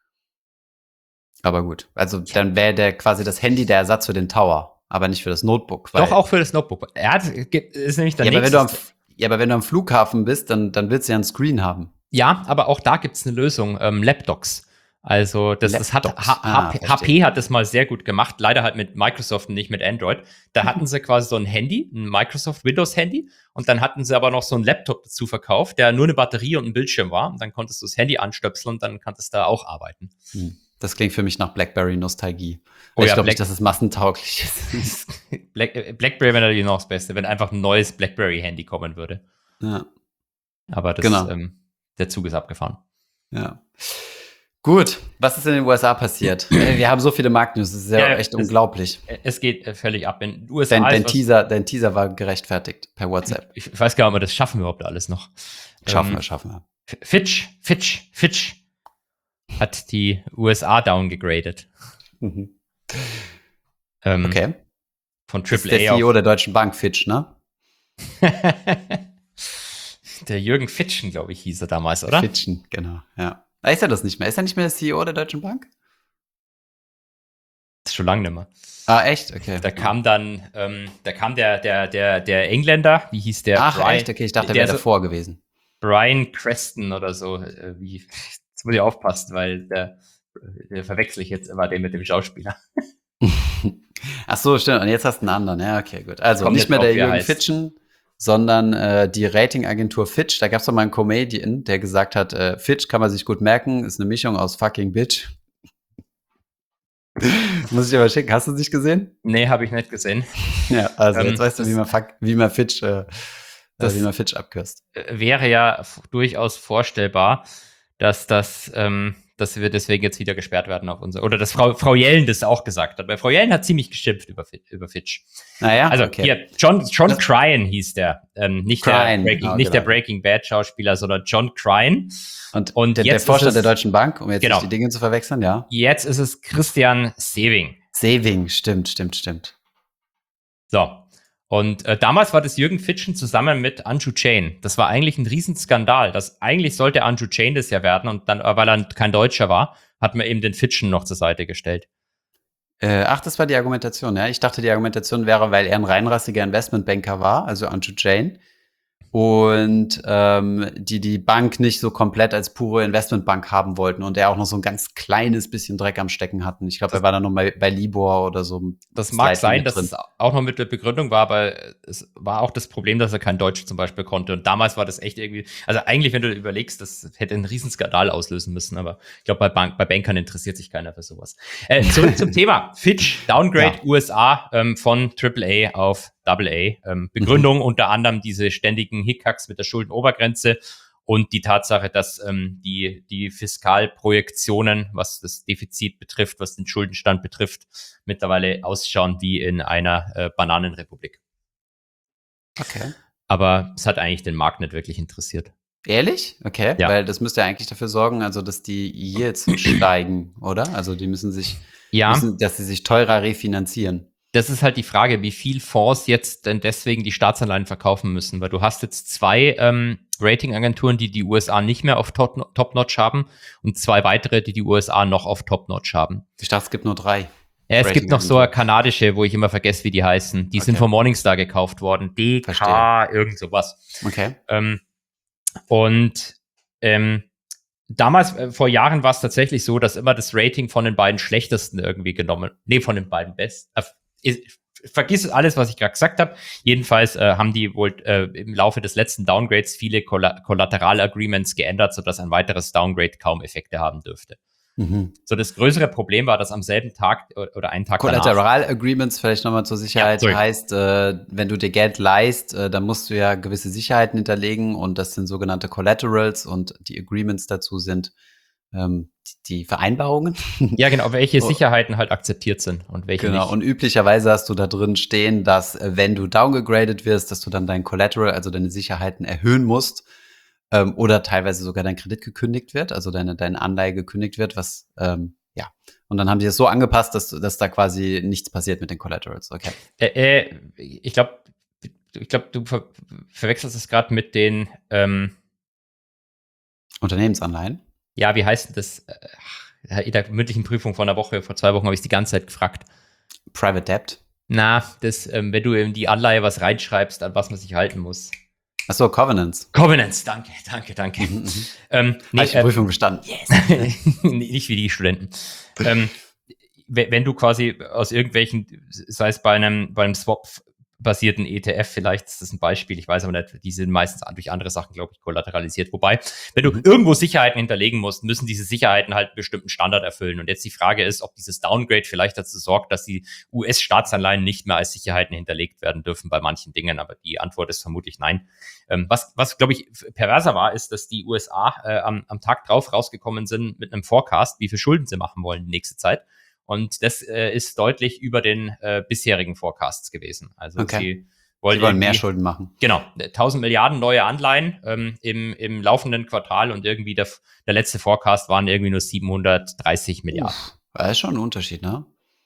Aber gut, also dann wäre der quasi das Handy der Ersatz für den Tower, aber nicht für das Notebook. Weil, Doch auch für das Notebook. Er hat, ist nämlich der ja, aber wenn du am, nächste. ja, aber wenn du am Flughafen bist, dann, dann willst du ja einen Screen haben. Ja, aber auch da gibt es eine Lösung, ähm, Lapdocs. Also das, das hat Laptops. H- Ah, HP, verstehe. H P hat das mal sehr gut gemacht, leider halt mit Microsoft und nicht mit Android. Da hatten sie quasi so ein Handy, ein Microsoft Windows Handy, und dann hatten sie aber noch so einen Laptop dazu verkauft, der nur eine Batterie und ein Bildschirm war, und dann konntest du das Handy anstöpseln und dann konntest du da auch arbeiten. Hm. Das klingt für mich nach BlackBerry-Nostalgie. Oh ich ja, glaube Black- nicht, dass es massentauglich ist. Black, äh, BlackBerry wäre natürlich noch das Beste, wenn einfach ein neues BlackBerry-Handy kommen würde. Ja, Aber das, Genau. ähm, der Zug ist abgefahren. ja. Gut, was ist in den U S A passiert? Ey, Wir haben so viele Marktnews, das ist ja, Ja, echt das- unglaublich. Es geht äh, völlig ab. In den U S A Dein, dein, ist was- Teaser, dein Teaser war gerechtfertigt per WhatsApp. ich weiß gar nicht, ob wir das schaffen überhaupt alles noch. Schaffen Ähm, wir, schaffen wir. Fitch, Fitch, Fitch hat die U S A downgegradet. Mhm. Ähm, Okay. Von Das ist Triple der A C E O der Deutschen Bank, Fitch, ne? auf. Der Jürgen Fitschen, glaube ich, hieß er damals, oder? Fitchen, genau, ja. Ah, Ist er das nicht mehr? Ist er nicht mehr der C E O der Deutschen Bank? Das ist schon lange nicht mehr. Ah, echt? Okay. Da kam dann, ähm, da kam der, der, der, der Engländer, wie hieß der? Ach, Brian, echt? Okay, ich dachte, der der wäre so- davor gewesen. Brian Creston oder so. Äh, wie, jetzt muss ich aufpassen, weil der, der verwechsel ich jetzt immer den mit dem Schauspieler. Ach so, stimmt. Und jetzt hast du einen anderen. Ja, okay, gut. Also Kommt nicht jetzt mehr drauf, der wie er Jürgen heißt. Fitchen, sondern äh, die Ratingagentur Fitch. Da gab es doch mal einen Comedian, der gesagt hat, äh, Fitch kann man sich gut merken, ist eine Mischung aus fucking Bitch. Muss ich dir mal schicken. Hast du es nicht gesehen? Nee, habe ich nicht gesehen. Ja, also Ähm, jetzt weißt du, das- wie man, fuck, wie man Fitch, äh, Das- äh, wie man Fitch abkürzt. Äh, Wäre ja f- durchaus vorstellbar, dass das, ähm, dass wir deswegen jetzt wieder gesperrt werden auf unser, oder dass Frau, Frau Yellen das auch gesagt hat, weil Frau Yellen hat ziemlich geschimpft über, Fit- über Fitch. Naja, Also okay. hier, John, John Das- Cryan hieß der, ähm, nicht, Cryan, der Breaking, genau, nicht der genau. Breaking Bad Schauspieler, sondern John Cryan. Und, und der, der jetzt ist Vorstand es- der Deutschen Bank, um jetzt Genau. nicht die Dinge zu verwechseln, ja. Jetzt ist es Christian Sewing. Saving, stimmt, stimmt, stimmt. So. Und äh, damals war das Jürgen Fitchen zusammen mit Andrew Chain. Das war eigentlich ein Riesenskandal. Das, eigentlich sollte Andrew Chain das ja werden, und dann, äh, weil er kein Deutscher war, hat man eben den Fitchen noch zur Seite gestellt. Äh, ach, das war die Argumentation, ja. Ich dachte, die Argumentation wäre, weil er ein reinrassiger Investmentbanker war, also Andrew Jain, und ähm, die die Bank nicht so komplett als pure Investmentbank haben wollten und er auch noch so ein ganz kleines bisschen Dreck am Stecken hatten. Ich glaube, er war dann noch bei, bei Libor oder so. Das mag Slightly sein, mit dass drin. es auch noch mit der Begründung war, aber es war auch das Problem, dass er kein Deutsch zum Beispiel konnte. Und damals war das echt irgendwie, also eigentlich, wenn du überlegst, das hätte einen Riesenskandal auslösen müssen, aber ich glaube, bei, Bank, bei Bankern interessiert sich keiner für sowas. Äh, zurück zum Thema. Fitch, Downgrade Ja. U S A ähm, von Triple A auf Double A. Ähm, Begründung unter anderem diese ständigen Hiccups mit der Schuldenobergrenze und die Tatsache, dass ähm, die, die Fiskalprojektionen, was das Defizit betrifft, was den Schuldenstand betrifft, mittlerweile ausschauen wie in einer äh, Bananenrepublik. Okay. Aber es hat eigentlich den Markt nicht wirklich interessiert. Ehrlich? Okay. Ja. Weil das müsste ja eigentlich dafür sorgen, also dass die Yields steigen, oder? Also die müssen sich, Ja, müssen, dass sie sich teurer refinanzieren. das ist halt die Frage, wie viel Fonds jetzt denn deswegen die Staatsanleihen verkaufen müssen, weil du hast jetzt zwei ähm, Ratingagenturen, die die U S A nicht mehr auf Top- Top-Notch haben und zwei weitere, die die U S A noch auf Top-Notch haben. Ich dachte, es gibt nur drei. Ja, es gibt noch so eine Ratingagenturen. kanadische, wo ich immer vergesse, wie die heißen. Die sind Okay. von Morningstar gekauft worden. D K, Verstehe. irgend sowas. Okay. Ähm, und ähm, damals, äh, vor Jahren war es tatsächlich so, dass immer das Rating von den beiden schlechtesten irgendwie genommen, nee, von den beiden besten. Äh, ist, vergiss alles, was ich gerade gesagt habe. Jedenfalls äh, haben die wohl äh, im Laufe des letzten Downgrades viele Colla- Collateral-Agreements geändert, sodass ein weiteres Downgrade kaum Effekte haben dürfte. Mhm. So, das größere Problem war, dass am selben Tag äh, oder einen Tag danach Collateral Agreements, vielleicht nochmal zur Sicherheit, Ja, sorry. heißt, äh, wenn du dir Geld leihst, äh, dann musst du ja gewisse Sicherheiten hinterlegen und das sind sogenannte Collaterals und die Agreements dazu sind ähm, die, die Vereinbarungen. Ja, genau, welche Oh. Sicherheiten halt akzeptiert sind und welche Genau, nicht. und üblicherweise hast du da drin stehen, dass äh, wenn du downgegradet wirst, dass du dann dein Collateral, also deine Sicherheiten erhöhen musst ähm, oder teilweise sogar dein Kredit gekündigt wird, also deine, deine Anleihe gekündigt wird, was, ähm, ja. Und dann haben die es so angepasst, dass, dass da quasi nichts passiert mit den Collaterals, okay. Äh, äh, ich glaube, ich glaube, du ver verwechselst es gerade mit den, ähm, Unternehmensanleihen. ja, wie heißt denn das? Äh, in der mündlichen Prüfung vor einer Woche, vor zwei Wochen habe ich es die ganze Zeit gefragt. Private Debt. Na, das, ähm, wenn du in die Anleihe was reinschreibst, an was man sich halten muss. Achso, Covenants. Covenants, danke, danke, danke. Mhm, mhm. Ähm, nee, Habe ich die äh, Prüfung bestanden. yes. Nicht wie die Studenten. ähm, we- wenn du quasi aus irgendwelchen, sei es bei einem, bei einem Swap-basierten E T F, vielleicht ist das ein Beispiel, ich weiß aber nicht, die sind meistens durch andere Sachen, glaube ich, kollateralisiert. Wobei, wenn du Mhm. irgendwo Sicherheiten hinterlegen musst, müssen diese Sicherheiten halt einen bestimmten Standard erfüllen. Und jetzt die Frage ist, ob dieses Downgrade vielleicht dazu sorgt, dass die U S-Staatsanleihen nicht mehr als Sicherheiten hinterlegt werden dürfen bei manchen Dingen. Aber die Antwort ist vermutlich nein. Ähm, was, was glaube ich, perverser war, ist, dass die U S A äh, am, am Tag drauf rausgekommen sind mit einem Forecast, wie viel Schulden sie machen wollen die nächste Zeit. Und das äh, ist deutlich über den äh, bisherigen Forecasts gewesen. Also Okay. sie wollen, Die wollen mehr irgendwie- Schulden machen. Genau, tausend Milliarden neue Anleihen ähm, im, im laufenden Quartal und irgendwie der, der letzte Forecast waren irgendwie nur siebenhundertdreißig Milliarden. Uff, das ist schon ein Unterschied, ne?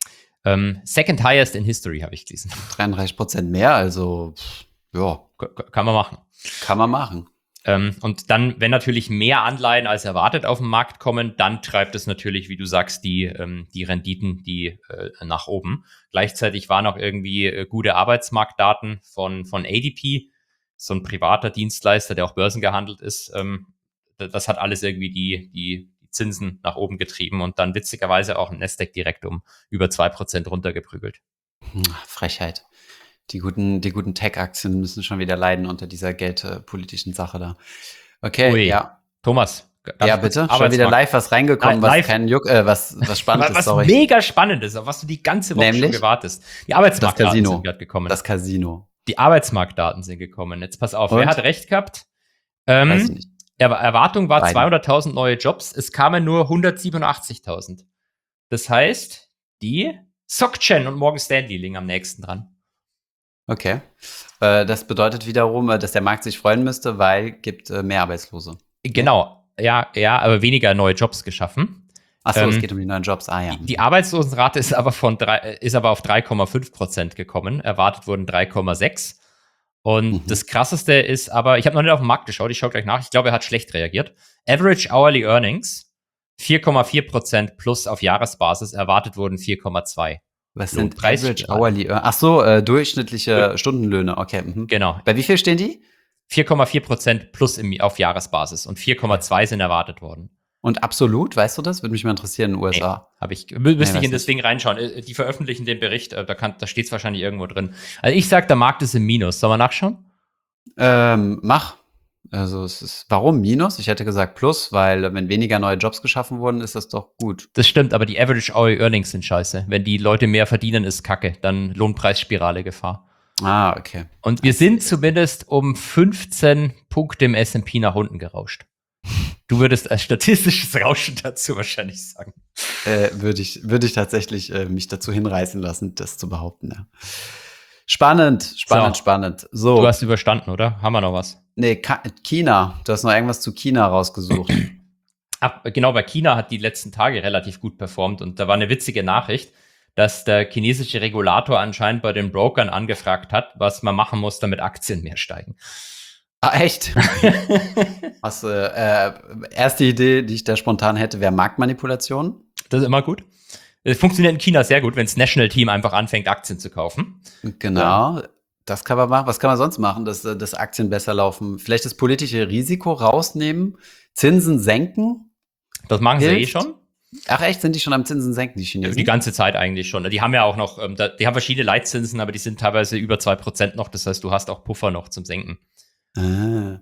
Ähm, second highest in history, habe ich gelesen. dreiunddreißig Prozent mehr, also pff, ja, K kann man machen. kann man machen. Ähm, und dann, wenn natürlich mehr Anleihen als erwartet auf den Markt kommen, dann treibt es natürlich, wie du sagst, die, ähm, die Renditen die äh, nach oben. Gleichzeitig waren auch irgendwie äh, gute Arbeitsmarktdaten von, von A D P, so ein privater Dienstleister, der auch börsengehandelt ist. Ähm, das hat alles irgendwie die, die, die Zinsen nach oben getrieben und dann witzigerweise auch ein Nasdaq direkt um über zwei Prozent runtergeprügelt. Hm, Frechheit. Die guten, die guten Tech-Aktien müssen schon wieder leiden unter dieser geldpolitischen Sache da. Okay, Ui. ja. Thomas. darf Ja, ich kurz bitte. Schon wieder Arbeitsmarkt- live was reingekommen, Nein, was live. kein Juck, äh, was, was spannend was ist, sorry. mega spannend ist, auf was du die ganze Woche Nämlich? schon gewartet. Die Das Arbeitsmarktdaten Casino. sind gerade gekommen. Das Casino. die Arbeitsmarktdaten sind gekommen. Jetzt pass auf, Und? wer hat recht gehabt? Weiß ich Ähm, nicht. er, Erwartung war Beiden. zweihunderttausend neue Jobs. Es kamen nur hundertsiebenundachtzigtausend. Das heißt, die SocGen und Morgan Stanley liegen am nächsten dran. Okay. Äh, das bedeutet wiederum, äh, dass der Markt sich freuen müsste, weil gibt äh, mehr Arbeitslose. Genau. Ja, ja, aber weniger neue Jobs geschaffen. Achso, Ähm, es geht um die neuen Jobs. Ah ja. Die, die Arbeitslosenrate ist aber von drei, ist aber auf drei Komma fünf Prozent gekommen. Erwartet wurden drei Komma sechs. Und Mhm. das Krasseste ist aber, ich habe noch nicht auf den Markt geschaut, ich schaue gleich nach. Ich glaube, er hat schlecht reagiert. Average Hourly Earnings vier Komma vier Prozent plus auf Jahresbasis. Erwartet wurden vier Komma zwei. Was So, sind Preis- Average Hourly Earn- Ach so, äh, durchschnittliche Stundenlöhne. Okay. Mhm. Genau. Bei wie viel stehen die? vier Komma vier Prozent plus im, auf Jahresbasis. Und vier Komma zwei sind erwartet worden. Und absolut, weißt du das? Würde mich mal interessieren in den U S A. Habe ich, mü- müsste weiß ich in das nicht. Ding reinschauen. Äh, Die veröffentlichen den Bericht, äh, da, kann, da steht es wahrscheinlich irgendwo drin. Also ich sage, der Markt ist im Minus. Sollen wir nachschauen? Ähm, mach. Also es ist, warum Minus? Ich hätte gesagt Plus, weil äh, wenn weniger neue Jobs geschaffen wurden, ist das doch gut. Das stimmt, aber die Average Hourly Earnings sind scheiße. Wenn die Leute mehr verdienen, ist Kacke. Dann Lohnpreisspirale Gefahr. Ah, okay. Und wir sind zumindest um fünfzehn Punkte im S und P nach unten gerauscht. Du würdest als statistisches Rauschen dazu wahrscheinlich sagen. Äh, würde ich, würde ich tatsächlich äh, mich dazu hinreißen lassen, das zu behaupten. Ja. Spannend, spannend, So. spannend. So, Du hast überstanden, oder? Haben wir noch was? nee, Ka China. Du hast noch irgendwas zu China rausgesucht. Ach, genau, bei China hat die letzten Tage relativ gut performt und da war eine witzige Nachricht, dass der chinesische Regulator anscheinend bei den Brokern angefragt hat, was man machen muss, damit Aktien mehr steigen. Ah, echt? Was, äh, äh, erste Idee, die ich da spontan hätte, wäre Marktmanipulation. Das ist immer gut. Es funktioniert in China sehr gut, wenn das National Team einfach anfängt, Aktien zu kaufen. Genau. Das kann man machen. Was kann man sonst machen, dass, äh, dass Aktien besser laufen? Vielleicht das politische Risiko rausnehmen, Zinsen senken. Das machen sie eh Hilft. schon. Ach echt, sind die schon am Zinsen senken, die Chinesen? Die ganze Zeit eigentlich schon. Die haben ja auch noch, ähm, da- die haben verschiedene Leitzinsen, aber die sind teilweise über zwei Prozent noch. Das heißt, du hast auch Puffer noch zum Senken. Ah.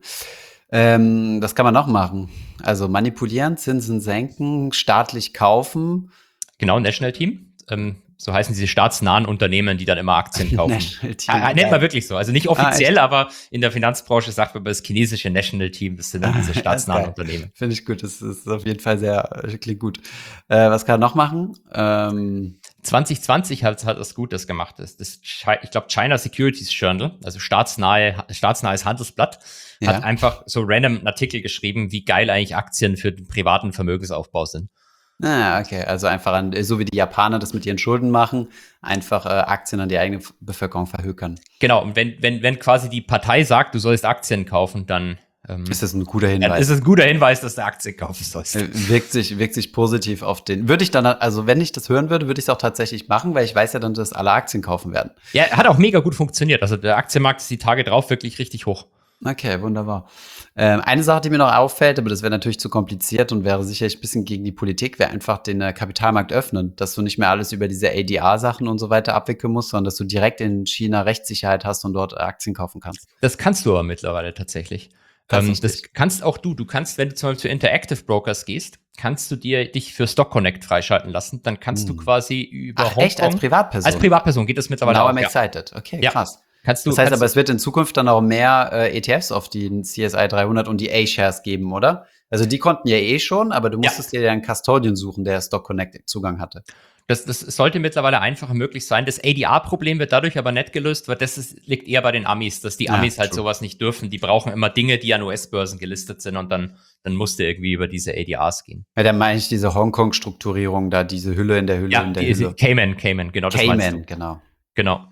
Ähm, das kann man noch machen. Also manipulieren, Zinsen senken, staatlich kaufen. Genau, National Team. Ähm, so heißen diese staatsnahen Unternehmen, die dann immer Aktien kaufen. National Team. Ah, nennt man wirklich so. Also nicht offiziell, Ah, aber in der Finanzbranche sagt man das chinesische National Team. Das sind dann Ah, diese das ist staatsnahen geil. Unternehmen. Finde ich gut. Das ist auf jeden Fall sehr, äh, klingt gut. Äh, was kann man noch machen? Ähm, zwanzig zwanzig hat, hat das Gutes gemacht. Das, das, Chi- ich glaube, China Securities Journal, also staatsnahe, staatsnahes Handelsblatt, Ja. hat einfach so random einen Artikel geschrieben, wie geil eigentlich Aktien für den privaten Vermögensaufbau sind. Ah, okay. Also einfach an, so wie die Japaner das mit ihren Schulden machen, einfach äh, Aktien an die eigene F- Bevölkerung verhökern. Genau, und wenn, wenn, wenn quasi die Partei sagt, du sollst Aktien kaufen, dann ähm, Ist das ein guter ja, Hinweis? ist es ein guter Hinweis, dass du Aktien kaufen sollst. Äh, wirkt sich, wirkt sich positiv auf den. Würde ich dann, also wenn ich das hören würde, würde ich es auch tatsächlich machen, weil ich weiß ja dann, dass alle Aktien kaufen werden. Ja, hat auch mega gut funktioniert. Also der Aktienmarkt ist die Tage drauf wirklich richtig hoch. Okay, wunderbar. Ähm, eine Sache, die mir noch auffällt, aber das wäre natürlich zu kompliziert und wäre sicherlich ein bisschen gegen die Politik, wäre einfach den äh, Kapitalmarkt öffnen, dass du nicht mehr alles über diese A D R-Sachen und so weiter abwickeln musst, sondern dass du direkt in China Rechtssicherheit hast und dort äh, Aktien kaufen kannst. Das kannst du aber mittlerweile tatsächlich. Ähm, das kannst auch du. Du kannst, wenn du zum Beispiel zu Interactive Brokers gehst, kannst du dir dich für Stock Connect freischalten lassen. Dann kannst Hm. du quasi über Ach, Hongkong. echt? Als Privatperson? Als Privatperson geht das mittlerweile Now auch. I'm Ja. excited. Okay, Ja. krass. Kannst du, Das heißt kannst aber, es wird in Zukunft dann auch mehr äh, E T Fs auf den C S I dreihundert und die A-Shares geben, oder? Also die konnten ja eh schon, aber du Ja. musstest dir ja einen Custodian suchen, der Stock Connect Zugang hatte. Das, das sollte mittlerweile einfacher möglich sein. Das A D R-Problem wird dadurch aber nicht gelöst, weil das ist, liegt eher bei den Amis, dass die Ja, Amis halt true. sowas nicht dürfen. Die brauchen immer Dinge, die an U S-Börsen gelistet sind und dann, dann musste irgendwie über diese A D Rs gehen. Ja, dann meine ich diese Hongkong-Strukturierung da, diese Hülle in der Hülle Ja, in der die, Hülle. Cayman, Cayman, genau, das meinst Cayman, du. genau. Genau.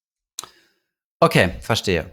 Okay, verstehe.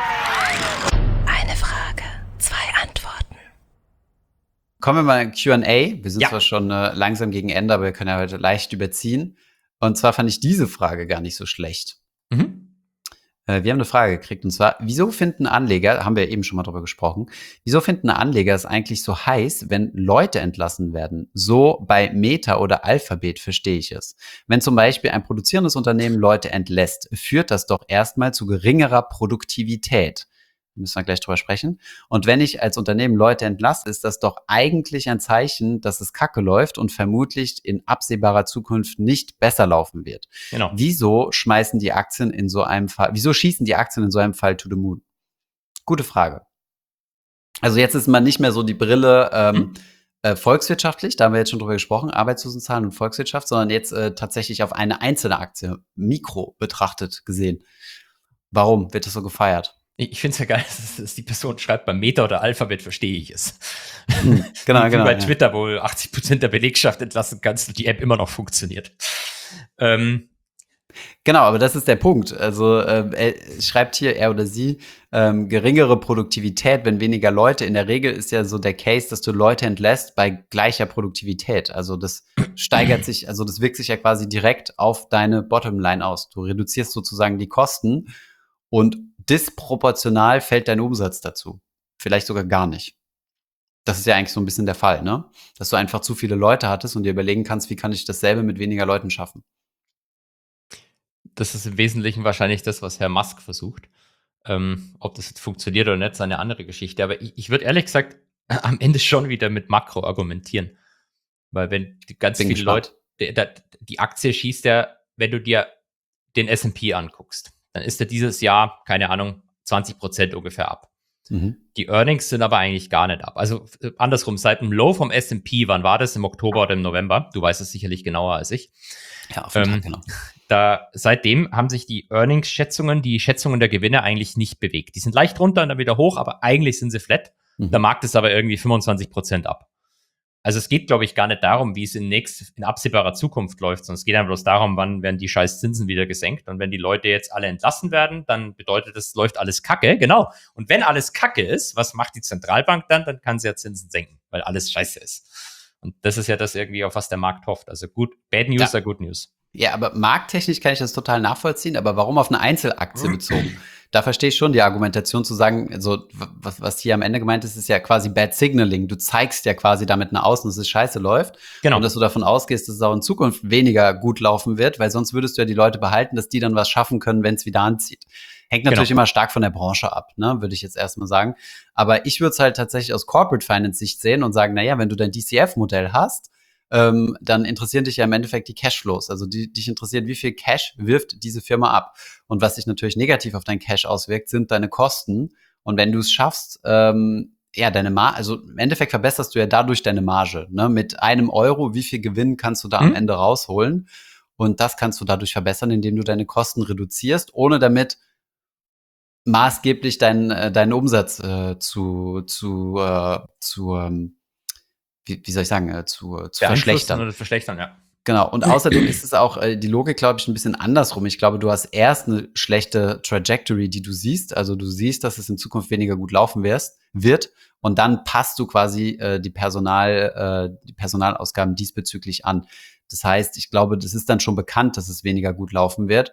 Eine Frage, zwei Antworten. Kommen wir mal in Q and A. Wir sind Ja. zwar schon äh, langsam gegen Ende, aber wir können ja heute leicht überziehen. Und zwar fand ich diese Frage gar nicht so schlecht. Mhm. Äh, wir haben eine Frage gekriegt, und zwar, wieso finden Anleger, haben wir eben schon mal drüber gesprochen, wieso finden Anleger es eigentlich so heiß, wenn Leute entlassen werden? So bei Meta oder Alphabet verstehe ich es. Wenn zum Beispiel ein produzierendes Unternehmen Leute entlässt, führt das doch erstmal zu geringerer Produktivität. Da müssen wir gleich drüber sprechen. Und wenn ich als Unternehmen Leute entlasse, ist das doch eigentlich ein Zeichen, dass es kacke läuft und vermutlich in absehbarer Zukunft nicht besser laufen wird. Genau. Wieso schmeißen die Aktien in so einem Fall, wieso schießen die Aktien in so einem Fall to the moon? Gute Frage. Also jetzt ist man nicht mehr so die Brille ähm, Hm. äh, volkswirtschaftlich, da haben wir jetzt schon drüber gesprochen, Arbeitslosenzahlen und Volkswirtschaft, sondern jetzt äh, tatsächlich auf eine einzelne Aktie, Mikro betrachtet gesehen. Warum wird das so gefeiert? Ich, ich finde es ja geil, dass, dass die Person schreibt, beim Meta oder Alphabet verstehe ich es. Hm, genau, Wie genau. bei ja. Twitter, wo du achtzig Prozent der Belegschaft entlassen kannst und die App immer noch funktioniert. Ähm, Genau, aber das ist der Punkt. Also äh, er schreibt hier, er oder sie, ähm, geringere Produktivität, wenn weniger Leute. In der Regel ist ja so der Case, dass du Leute entlässt bei gleicher Produktivität. Also das steigert sich, also das wirkt sich ja quasi direkt auf deine Bottomline aus. Du reduzierst sozusagen die Kosten und disproportional fällt dein Umsatz dazu. Vielleicht sogar gar nicht. Das ist ja eigentlich so ein bisschen der Fall, ne? Dass du einfach zu viele Leute hattest und dir überlegen kannst, wie kann ich dasselbe mit weniger Leuten schaffen. Das ist im Wesentlichen wahrscheinlich das, was Herr Musk versucht. Ähm, ob das jetzt funktioniert oder nicht, ist eine andere Geschichte. Aber ich, ich würde ehrlich gesagt am Ende schon wieder mit Makro argumentieren. Weil wenn die ganz Bin viele gespannt. Leute, die, die Aktie schießt ja, wenn du dir den S und P anguckst, dann ist er dieses Jahr, keine Ahnung, zwanzig Prozent ungefähr ab. Mhm. Die Earnings sind aber eigentlich gar nicht ab. Also äh, andersrum, seit dem Low vom S und P, wann war das? Im Oktober oder im November? Du weißt es sicherlich genauer als ich. Ja, auf jeden Ähm, Fall, genau. Da, seitdem haben sich die Earnings-Schätzungen, die Schätzungen der Gewinne eigentlich nicht bewegt. Die sind leicht runter und dann wieder hoch, aber eigentlich sind sie flat. Mhm. Der Markt ist aber irgendwie fünfundzwanzig Prozent ab. Also es geht, glaube ich, gar nicht darum, wie es in, nächst, in absehbarer Zukunft läuft, sondern es geht einfach bloß darum, wann werden die scheiß Zinsen wieder gesenkt. Und wenn die Leute jetzt alle entlassen werden, dann bedeutet das, läuft alles kacke. Genau. Und wenn alles kacke ist, was macht die Zentralbank dann? Dann kann sie ja Zinsen senken, weil alles scheiße ist. Und das ist ja das irgendwie, auf was der Markt hofft. Also gut, Bad News Ja. are good news. Ja, aber markttechnisch kann ich das total nachvollziehen, aber warum auf eine Einzelaktie bezogen? Da verstehe ich schon die Argumentation zu sagen, also was, was hier am Ende gemeint ist, ist ja quasi Bad Signaling. Du zeigst ja quasi damit nach außen, dass es scheiße läuft. Genau. Und dass du davon ausgehst, dass es auch in Zukunft weniger gut laufen wird, weil sonst würdest du ja die Leute behalten, dass die dann was schaffen können, wenn es wieder anzieht. Hängt natürlich Genau. immer stark von der Branche ab, ne, würde ich jetzt erstmal sagen. Aber ich würde es halt tatsächlich aus Corporate Finance Sicht sehen und sagen, naja, wenn du dein D C F-Modell hast, ähm, dann interessieren dich ja im Endeffekt die Cashflows. Also die, dich interessiert, wie viel Cash wirft diese Firma ab. Und was sich natürlich negativ auf dein Cash auswirkt, sind deine Kosten. Und wenn du es schaffst, ähm, ja, deine Marge, also im Endeffekt verbesserst du ja dadurch deine Marge. Ne? Mit einem Euro, wie viel Gewinn kannst du da Mhm. am Ende rausholen? Und das kannst du dadurch verbessern, indem du deine Kosten reduzierst, ohne damit maßgeblich deinen, äh, deinen Umsatz äh, zu, zu, äh, zu ähm, wie, wie soll ich sagen, äh, zu, äh, zu Beeinflussen verschlechtern. oder verschlechtern, ja. Genau. Und außerdem ist es auch äh, die Logik, glaube ich, ein bisschen andersrum. Ich glaube, du hast erst eine schlechte Trajectory, die du siehst. Also du siehst, dass es in Zukunft weniger gut laufen wirst, wird. Und dann passt du quasi äh, die Personal, äh, die Personalausgaben diesbezüglich an. Das heißt, ich glaube, das ist dann schon bekannt, dass es weniger gut laufen wird.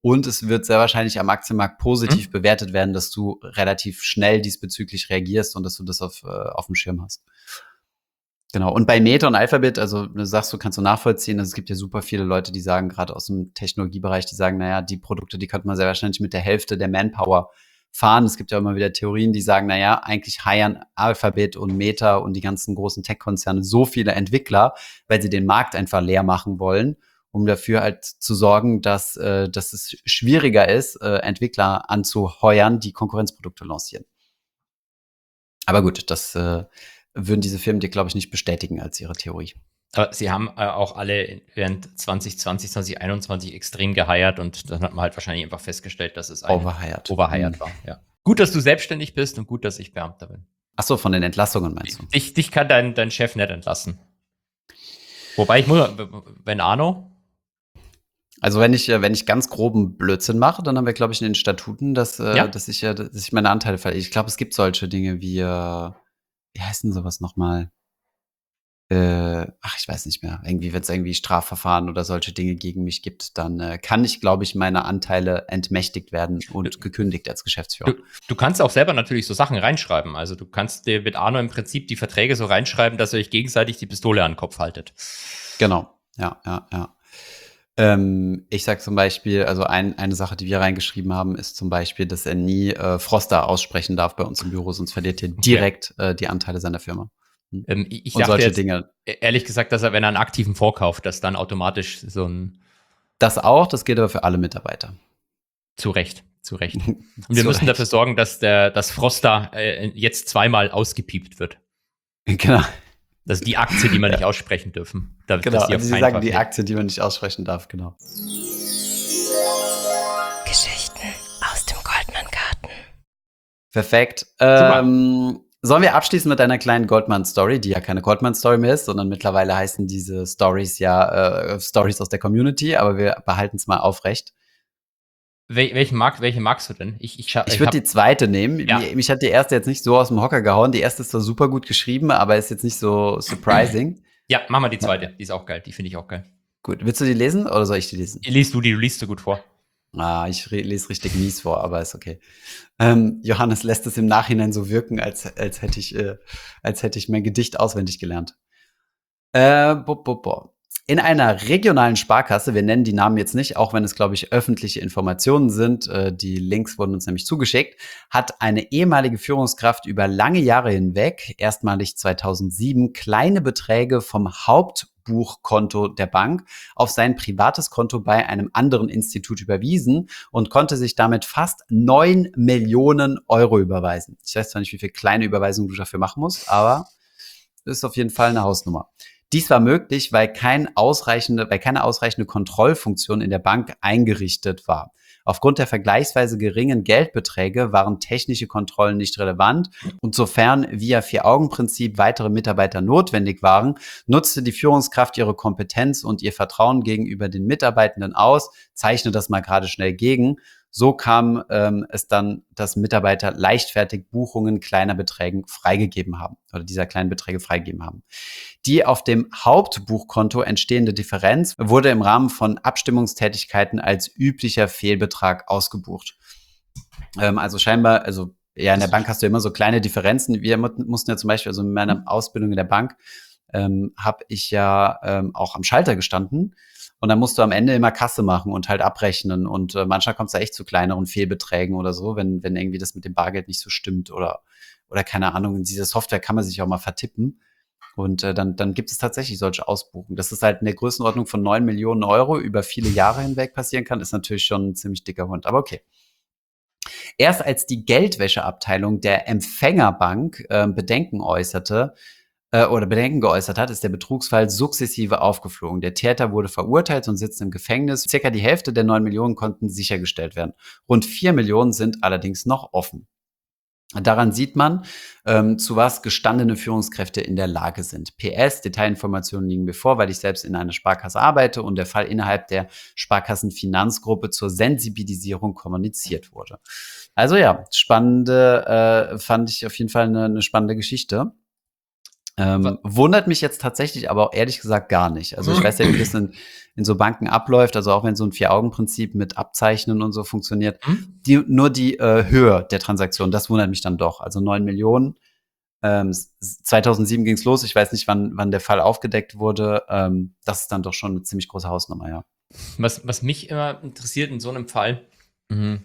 und es wird sehr wahrscheinlich am Aktienmarkt positiv Hm? bewertet werden, dass du relativ schnell diesbezüglich reagierst und dass du das auf, äh, auf dem Schirm hast. Genau. Und bei Meta und Alphabet, also du sagst, du kannst du nachvollziehen, also es gibt ja super viele Leute, die sagen, gerade aus dem Technologiebereich, die sagen, naja, die Produkte, die könnte man sehr wahrscheinlich mit der Hälfte der Manpower fahren. Es gibt ja immer wieder Theorien, die sagen, naja, eigentlich heiern Alphabet und Meta und die ganzen großen Tech-Konzerne so viele Entwickler, weil sie den Markt einfach leer machen wollen, um dafür halt zu sorgen, dass, äh, dass es schwieriger ist, äh, Entwickler anzuheuern, die Konkurrenzprodukte lancieren. Aber gut, das äh, würden diese Firmen dir, glaube ich, nicht bestätigen als ihre Theorie. Aber sie haben äh, auch alle während zwanzig zwanzig, zwanzig einundzwanzig extrem geheiert und dann hat man halt wahrscheinlich einfach festgestellt, dass es ein Overhired. Overhired Mhm. war. Ja. Gut, dass du selbstständig bist und gut, dass ich Beamter bin. Ach so, von den Entlassungen meinst du? Dich, dich kann dein, dein Chef nicht entlassen. Wobei ich muss, wenn Arno, Also wenn ich, äh, wenn ich ganz groben Blödsinn mache, dann haben wir, glaube ich, in den Statuten, dass, äh, Ja. dass ich, äh, dass ich meine Anteile verliere. Ich glaube, es gibt solche Dinge wie, äh, wie heißt denn sowas nochmal? Äh, ach, ich weiß nicht mehr. Irgendwie, wenn es irgendwie Strafverfahren oder solche Dinge gegen mich gibt, dann äh, kann ich, glaube ich, meine Anteile entmächtigt werden und gekündigt als Geschäftsführer. du, du kannst auch selber natürlich so Sachen reinschreiben. Also du kannst dir mit Arno im Prinzip die Verträge so reinschreiben, dass ihr euch gegenseitig die Pistole an den Kopf haltet. Genau, ja, ja, ja. Ähm, ich sag zum Beispiel, also ein, eine Sache, die wir reingeschrieben haben, ist zum Beispiel, dass er nie äh, Froster aussprechen darf bei uns im Büro, sonst verliert er direkt äh, die Anteile seiner Firma. Hm. Ähm, ich Und dachte solche jetzt, Dinge. ehrlich gesagt, dass er, wenn er einen aktiven vorkauft, dass dann automatisch so ein Das auch, das gilt aber für alle Mitarbeiter. zu Recht, zu Recht. Und wir Zu müssen Recht. dafür sorgen, dass der das Froster äh, jetzt zweimal ausgepiept wird. Genau, Das ist die Aktie, die man nicht aussprechen dürfen. Da, genau. dass die auf Also sie keinen sagen Fall die fällt. Aktie, die man nicht aussprechen darf, genau. Geschichten aus dem Goldman Garten. Perfekt. Ähm, sollen wir abschließen mit einer kleinen Goldman-Story, die ja keine Goldman-Story mehr ist, sondern mittlerweile heißen diese Stories ja äh, Stories aus der Community, aber wir behalten es mal aufrecht. Wel welchen mag, welche magst du denn? Ich, ich, Ich würde die zweite nehmen. Ja. Mich, mich hat die erste jetzt nicht so aus dem Hocker gehauen. Die erste ist zwar super gut geschrieben, aber ist jetzt nicht so surprising. Ja, mach mal die zweite. Die ist auch geil. Die finde ich auch geil. Gut, willst du die lesen oder soll ich die lesen? Liest du die, du liest so gut vor. Ah, ich re- lese richtig mies vor, aber ist okay. Ähm, Johannes lässt es im Nachhinein so wirken, als, als, hätte ich, äh, als hätte ich mein Gedicht auswendig gelernt. Äh, bo, bo, bo. In einer regionalen Sparkasse, wir nennen die Namen jetzt nicht, auch wenn es, glaube ich, öffentliche Informationen sind, äh, die Links wurden uns nämlich zugeschickt, hat eine ehemalige Führungskraft über lange Jahre hinweg, erstmalig zweitausendsieben, kleine Beträge vom Hauptbuchkonto der Bank auf sein privates Konto bei einem anderen Institut überwiesen und konnte sich damit fast neun Millionen Euro überweisen. Ich weiß zwar nicht, wie viel kleine Überweisungen du dafür machen musst, aber ist auf jeden Fall eine Hausnummer. Dies war möglich, weil, kein ausreichende, weil keine ausreichende Kontrollfunktion in der Bank eingerichtet war. Aufgrund der vergleichsweise geringen Geldbeträge waren technische Kontrollen nicht relevant und sofern via Vier-Augen-Prinzip weitere Mitarbeiter notwendig waren, nutzte die Führungskraft ihre Kompetenz und ihr Vertrauen gegenüber den Mitarbeitenden aus, zeichne das mal gerade schnell gegen. So kam ähm, es dann, dass Mitarbeiter leichtfertig Buchungen kleiner Beträgen freigegeben haben oder dieser kleinen Beträge freigegeben haben. Die auf dem Hauptbuchkonto entstehende Differenz wurde im Rahmen von Abstimmungstätigkeiten als üblicher Fehlbetrag ausgebucht. Ähm, also scheinbar, also ja, in der Bank hast du immer so kleine Differenzen. Wir mussten ja zum Beispiel, also in meiner Ausbildung in der Bank, ähm, habe ich ja ähm, auch am Schalter gestanden. Und dann musst du am Ende immer Kasse machen und halt abrechnen. Und äh, manchmal kommst du echt zu kleineren Fehlbeträgen oder so, wenn, wenn irgendwie das mit dem Bargeld nicht so stimmt oder, oder keine Ahnung. In dieser Software kann man sich auch mal vertippen. Und äh, dann, dann gibt es tatsächlich solche Ausbuchungen. Dass es halt in der Größenordnung von neun Millionen Euro über viele Jahre hinweg passieren kann, ist natürlich schon ein ziemlich dicker Hund. Aber okay. Erst als die Geldwäscheabteilung der Empfängerbank äh, Bedenken äußerte, oder Bedenken geäußert hat, ist der Betrugsfall sukzessive aufgeflogen. Der Täter wurde verurteilt und sitzt im Gefängnis. Circa die Hälfte der neun Millionen konnten sichergestellt werden. Rund vier Millionen sind allerdings noch offen. Daran sieht man, ähm, zu was gestandene Führungskräfte in der Lage sind. P S, Detailinformationen liegen mir vor, weil ich selbst in einer Sparkasse arbeite und der Fall innerhalb der Sparkassenfinanzgruppe zur Sensibilisierung kommuniziert wurde. Also ja, spannende, äh, fand ich auf jeden Fall eine, eine spannende Geschichte. Ähm, wundert mich jetzt tatsächlich aber auch ehrlich gesagt gar nicht. Also ich weiß ja, wie das in, in so Banken abläuft, also auch wenn so ein Vier-Augen-Prinzip mit Abzeichnen und so funktioniert, Hm? die, nur die äh, Höhe der Transaktion, das wundert mich dann doch. Also neun Millionen, ähm, zweitausendsieben ging es los, ich weiß nicht, wann, wann der Fall aufgedeckt wurde, ähm, das ist dann doch schon eine ziemlich große Hausnummer, ja. Was, was mich immer interessiert in so einem Fall, mh,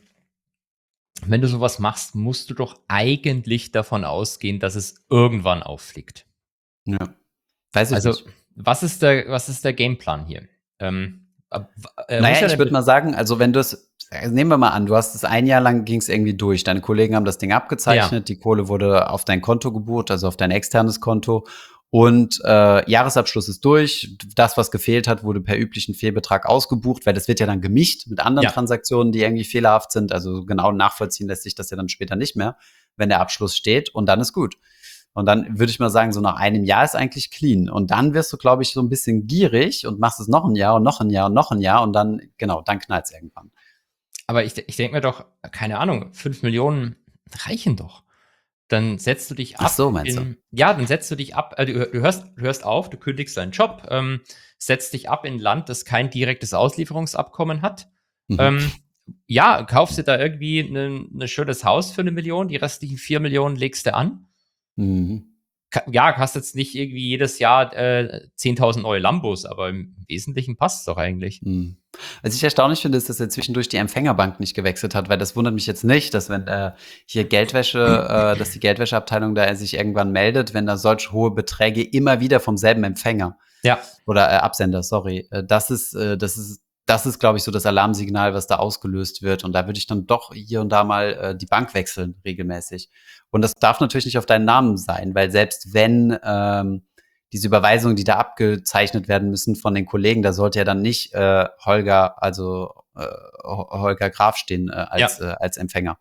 wenn du sowas machst, musst du doch eigentlich davon ausgehen, dass es irgendwann auffliegt. Ja. Weiß ich Also, nicht. was ist der, was ist der Gameplan hier? Ähm, ab- äh, muss Naja, ja ich der- würde mal sagen, also wenn du es, nehmen wir mal an, du hast es ein Jahr lang, ging es irgendwie durch. Deine Kollegen haben das Ding abgezeichnet, die Kohle wurde auf dein Konto gebucht, also auf dein externes Konto. Und äh, Jahresabschluss ist durch. Das, was gefehlt hat, wurde per üblichen Fehlbetrag ausgebucht, weil das wird ja dann gemischt mit anderen Ja. Transaktionen, die irgendwie fehlerhaft sind. Also genau nachvollziehen lässt sich das ja dann später nicht mehr, wenn der Abschluss steht. Und dann ist gut. Und dann würde ich mal sagen, so nach einem Jahr ist eigentlich clean. Und dann wirst du, glaube ich, so ein bisschen gierig und machst es noch ein Jahr und noch ein Jahr und noch ein Jahr und dann, genau, dann knallt es irgendwann. Aber ich, ich denke mir doch, keine Ahnung, fünf Millionen reichen doch. Dann setzt du dich ab. Ach so, meinst in, Ja, dann setzt du dich ab, äh, du, du, hörst, du hörst auf, du kündigst deinen Job, ähm, setzt dich ab in ein Land, das kein direktes Auslieferungsabkommen hat. Mhm. Ähm, ja, kaufst dir da irgendwie ein ne schönes Haus für eine Million, die restlichen vier Millionen legst du an. Mhm. Ka- Ja, hast jetzt nicht irgendwie jedes Jahr äh, zehntausend neue Lambos, aber im Wesentlichen passt es doch eigentlich. Mhm. Was ich erstaunlich finde, ist, dass er zwischendurch die Empfängerbank nicht gewechselt hat, weil das wundert mich jetzt nicht, dass wenn äh, hier Geldwäsche, äh, dass die Geldwäscheabteilung da sich irgendwann meldet, wenn da solch hohe Beträge immer wieder vom selben Empfänger Ja, oder äh, Absender, sorry, äh, das ist, äh, das ist, das ist, glaube ich, so das Alarmsignal, was da ausgelöst wird. Und da würde ich dann doch hier und da mal äh, die Bank wechseln, regelmäßig. Und das darf natürlich nicht auf deinen Namen sein, weil selbst wenn ähm, diese Überweisungen, die da abgezeichnet werden müssen von den Kollegen, da sollte ja dann nicht äh, Holger, also äh, Holger Graf stehen äh, als, Ja. äh, als Empfänger.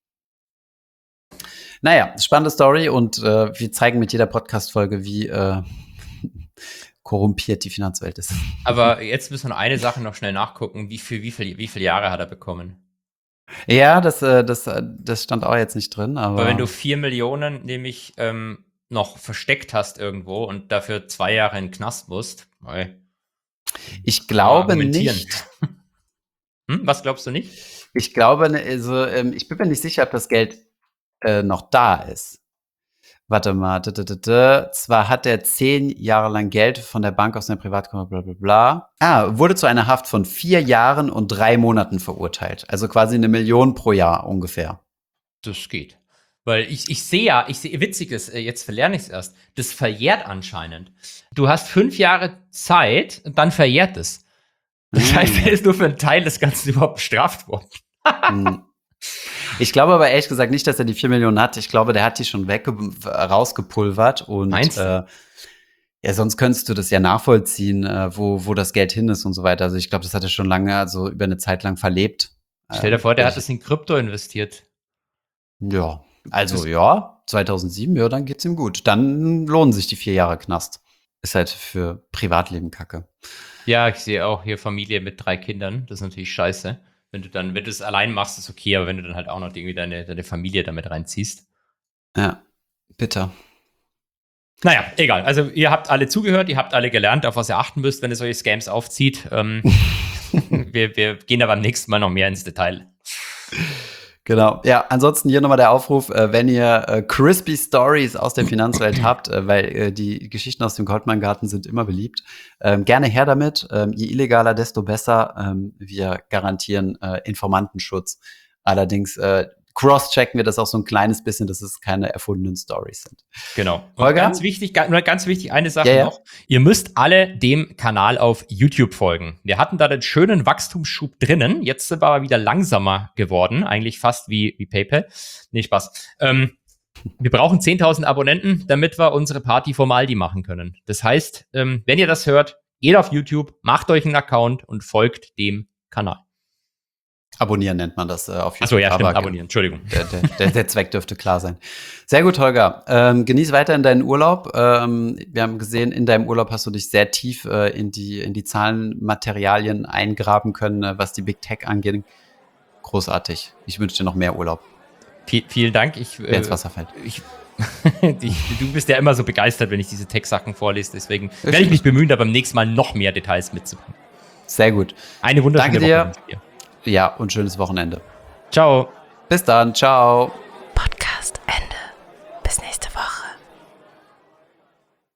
Naja, spannende Story und äh, wir zeigen mit jeder Podcast-Folge, wie äh, korrumpiert die Finanzwelt ist. aber jetzt müssen wir noch eine Sache noch schnell nachgucken. Wie viel, wie viel, wie viele Jahre hat er bekommen? Ja, das, äh, das, äh, das stand auch jetzt nicht drin, aber. Aber wenn du vier Millionen nämlich ähm, noch versteckt hast irgendwo und dafür zwei Jahre in den Knast musst, ey, ich glaube argumentieren. nicht. Hm? Was glaubst du nicht? Ich glaube, ne, also, ähm, ich bin mir nicht sicher, ob das Geld äh, noch da ist. Warte mal. d- d- d- d- Zwar hat er zehn Jahre lang Geld von der Bank aus seinem Privatkonto, bla bla bla. Ah, wurde zu einer Haft von vier Jahren und drei Monaten verurteilt. Also quasi eine Million pro Jahr ungefähr. Das geht. Weil ich, ich sehe ja, ich sehe, witziges, äh, jetzt verlerne ich es erst, das verjährt anscheinend. Du hast fünf Jahre Zeit und dann verjährt es. Das Mm. heißt, er ist nur für einen Teil des Ganzen überhaupt bestraft worden. Hm. Ich glaube aber ehrlich gesagt nicht, dass er die vier Millionen hat. Ich glaube, der hat die schon weg rausgepulvert und Meinst du? äh, ja, sonst könntest du das ja nachvollziehen, äh, wo, wo das Geld hin ist und so weiter. Also ich glaube, das hat er schon lange, also über eine Zeit lang verlebt. Stell dir vor, der hat ich- das in Krypto investiert. Ja, also Das- ja, zweitausendsieben, ja, dann geht's ihm gut. Dann lohnen sich die vier Jahre Knast. Ist halt für Privatleben Kacke. Ja, ich sehe auch hier Familie mit drei Kindern. Das ist natürlich scheiße. Wenn du dann, wenn du es allein machst, ist okay, aber wenn du dann halt auch noch irgendwie deine, deine Familie damit reinziehst. Ja, bitter. Naja, egal. Also ihr habt alle zugehört, ihr habt alle gelernt, auf was ihr achten müsst, wenn ihr solche Scams aufzieht. Ähm, wir, wir gehen aber beim nächsten Mal noch mehr ins Detail. Genau. Ja, ansonsten hier nochmal der Aufruf, äh, wenn ihr äh, crispy Stories aus der Finanzwelt habt, äh, weil äh, die Geschichten aus dem Goldman-Garten sind immer beliebt, ähm, gerne her damit. Ähm, je illegaler, desto besser. Ähm, wir garantieren äh, Informantenschutz. Allerdings äh, cross-checken wir das auch so ein kleines bisschen, dass es keine erfundenen Stories sind. Genau. Und Holger? ganz wichtig, ga- nur ganz wichtig, eine Sache Ja, ja. noch. Ihr müsst alle dem Kanal auf YouTube folgen. Wir hatten da den schönen Wachstumsschub drinnen. Jetzt sind wir aber wieder langsamer geworden. Eigentlich fast wie, wie PayPal. Nee, Spaß. Ähm, wir brauchen zehntausend Abonnenten, damit wir unsere Party vom Aldi machen können. Das heißt, ähm, wenn ihr das hört, geht auf YouTube, macht euch einen Account und folgt dem Kanal. Abonnieren nennt man das äh, auf YouTube. Achso, ja, stimmt, aber abonnieren. Entschuldigung. Der, der, der, der Zweck dürfte klar sein. Sehr gut, Holger. Ähm, genieß weiterhin deinen Urlaub. Ähm, wir haben gesehen, in deinem Urlaub hast du dich sehr tief äh, in die in die Zahlenmaterialien eingraben können, äh, was die Big Tech angeht. Großartig. Ich wünsche dir noch mehr Urlaub, Viel, vielen Dank. Ich, der ins äh, Wasser fällt. ich Die, du bist ja immer so begeistert, wenn ich diese Tech-Sachen vorlese. Deswegen werde ich mich bemühen, da beim nächsten Mal noch mehr Details mitzubringen. Sehr gut. Eine wunderschöne Danke dir. Woche. Ja, und schönes Wochenende. Ciao. Bis dann. Ciao.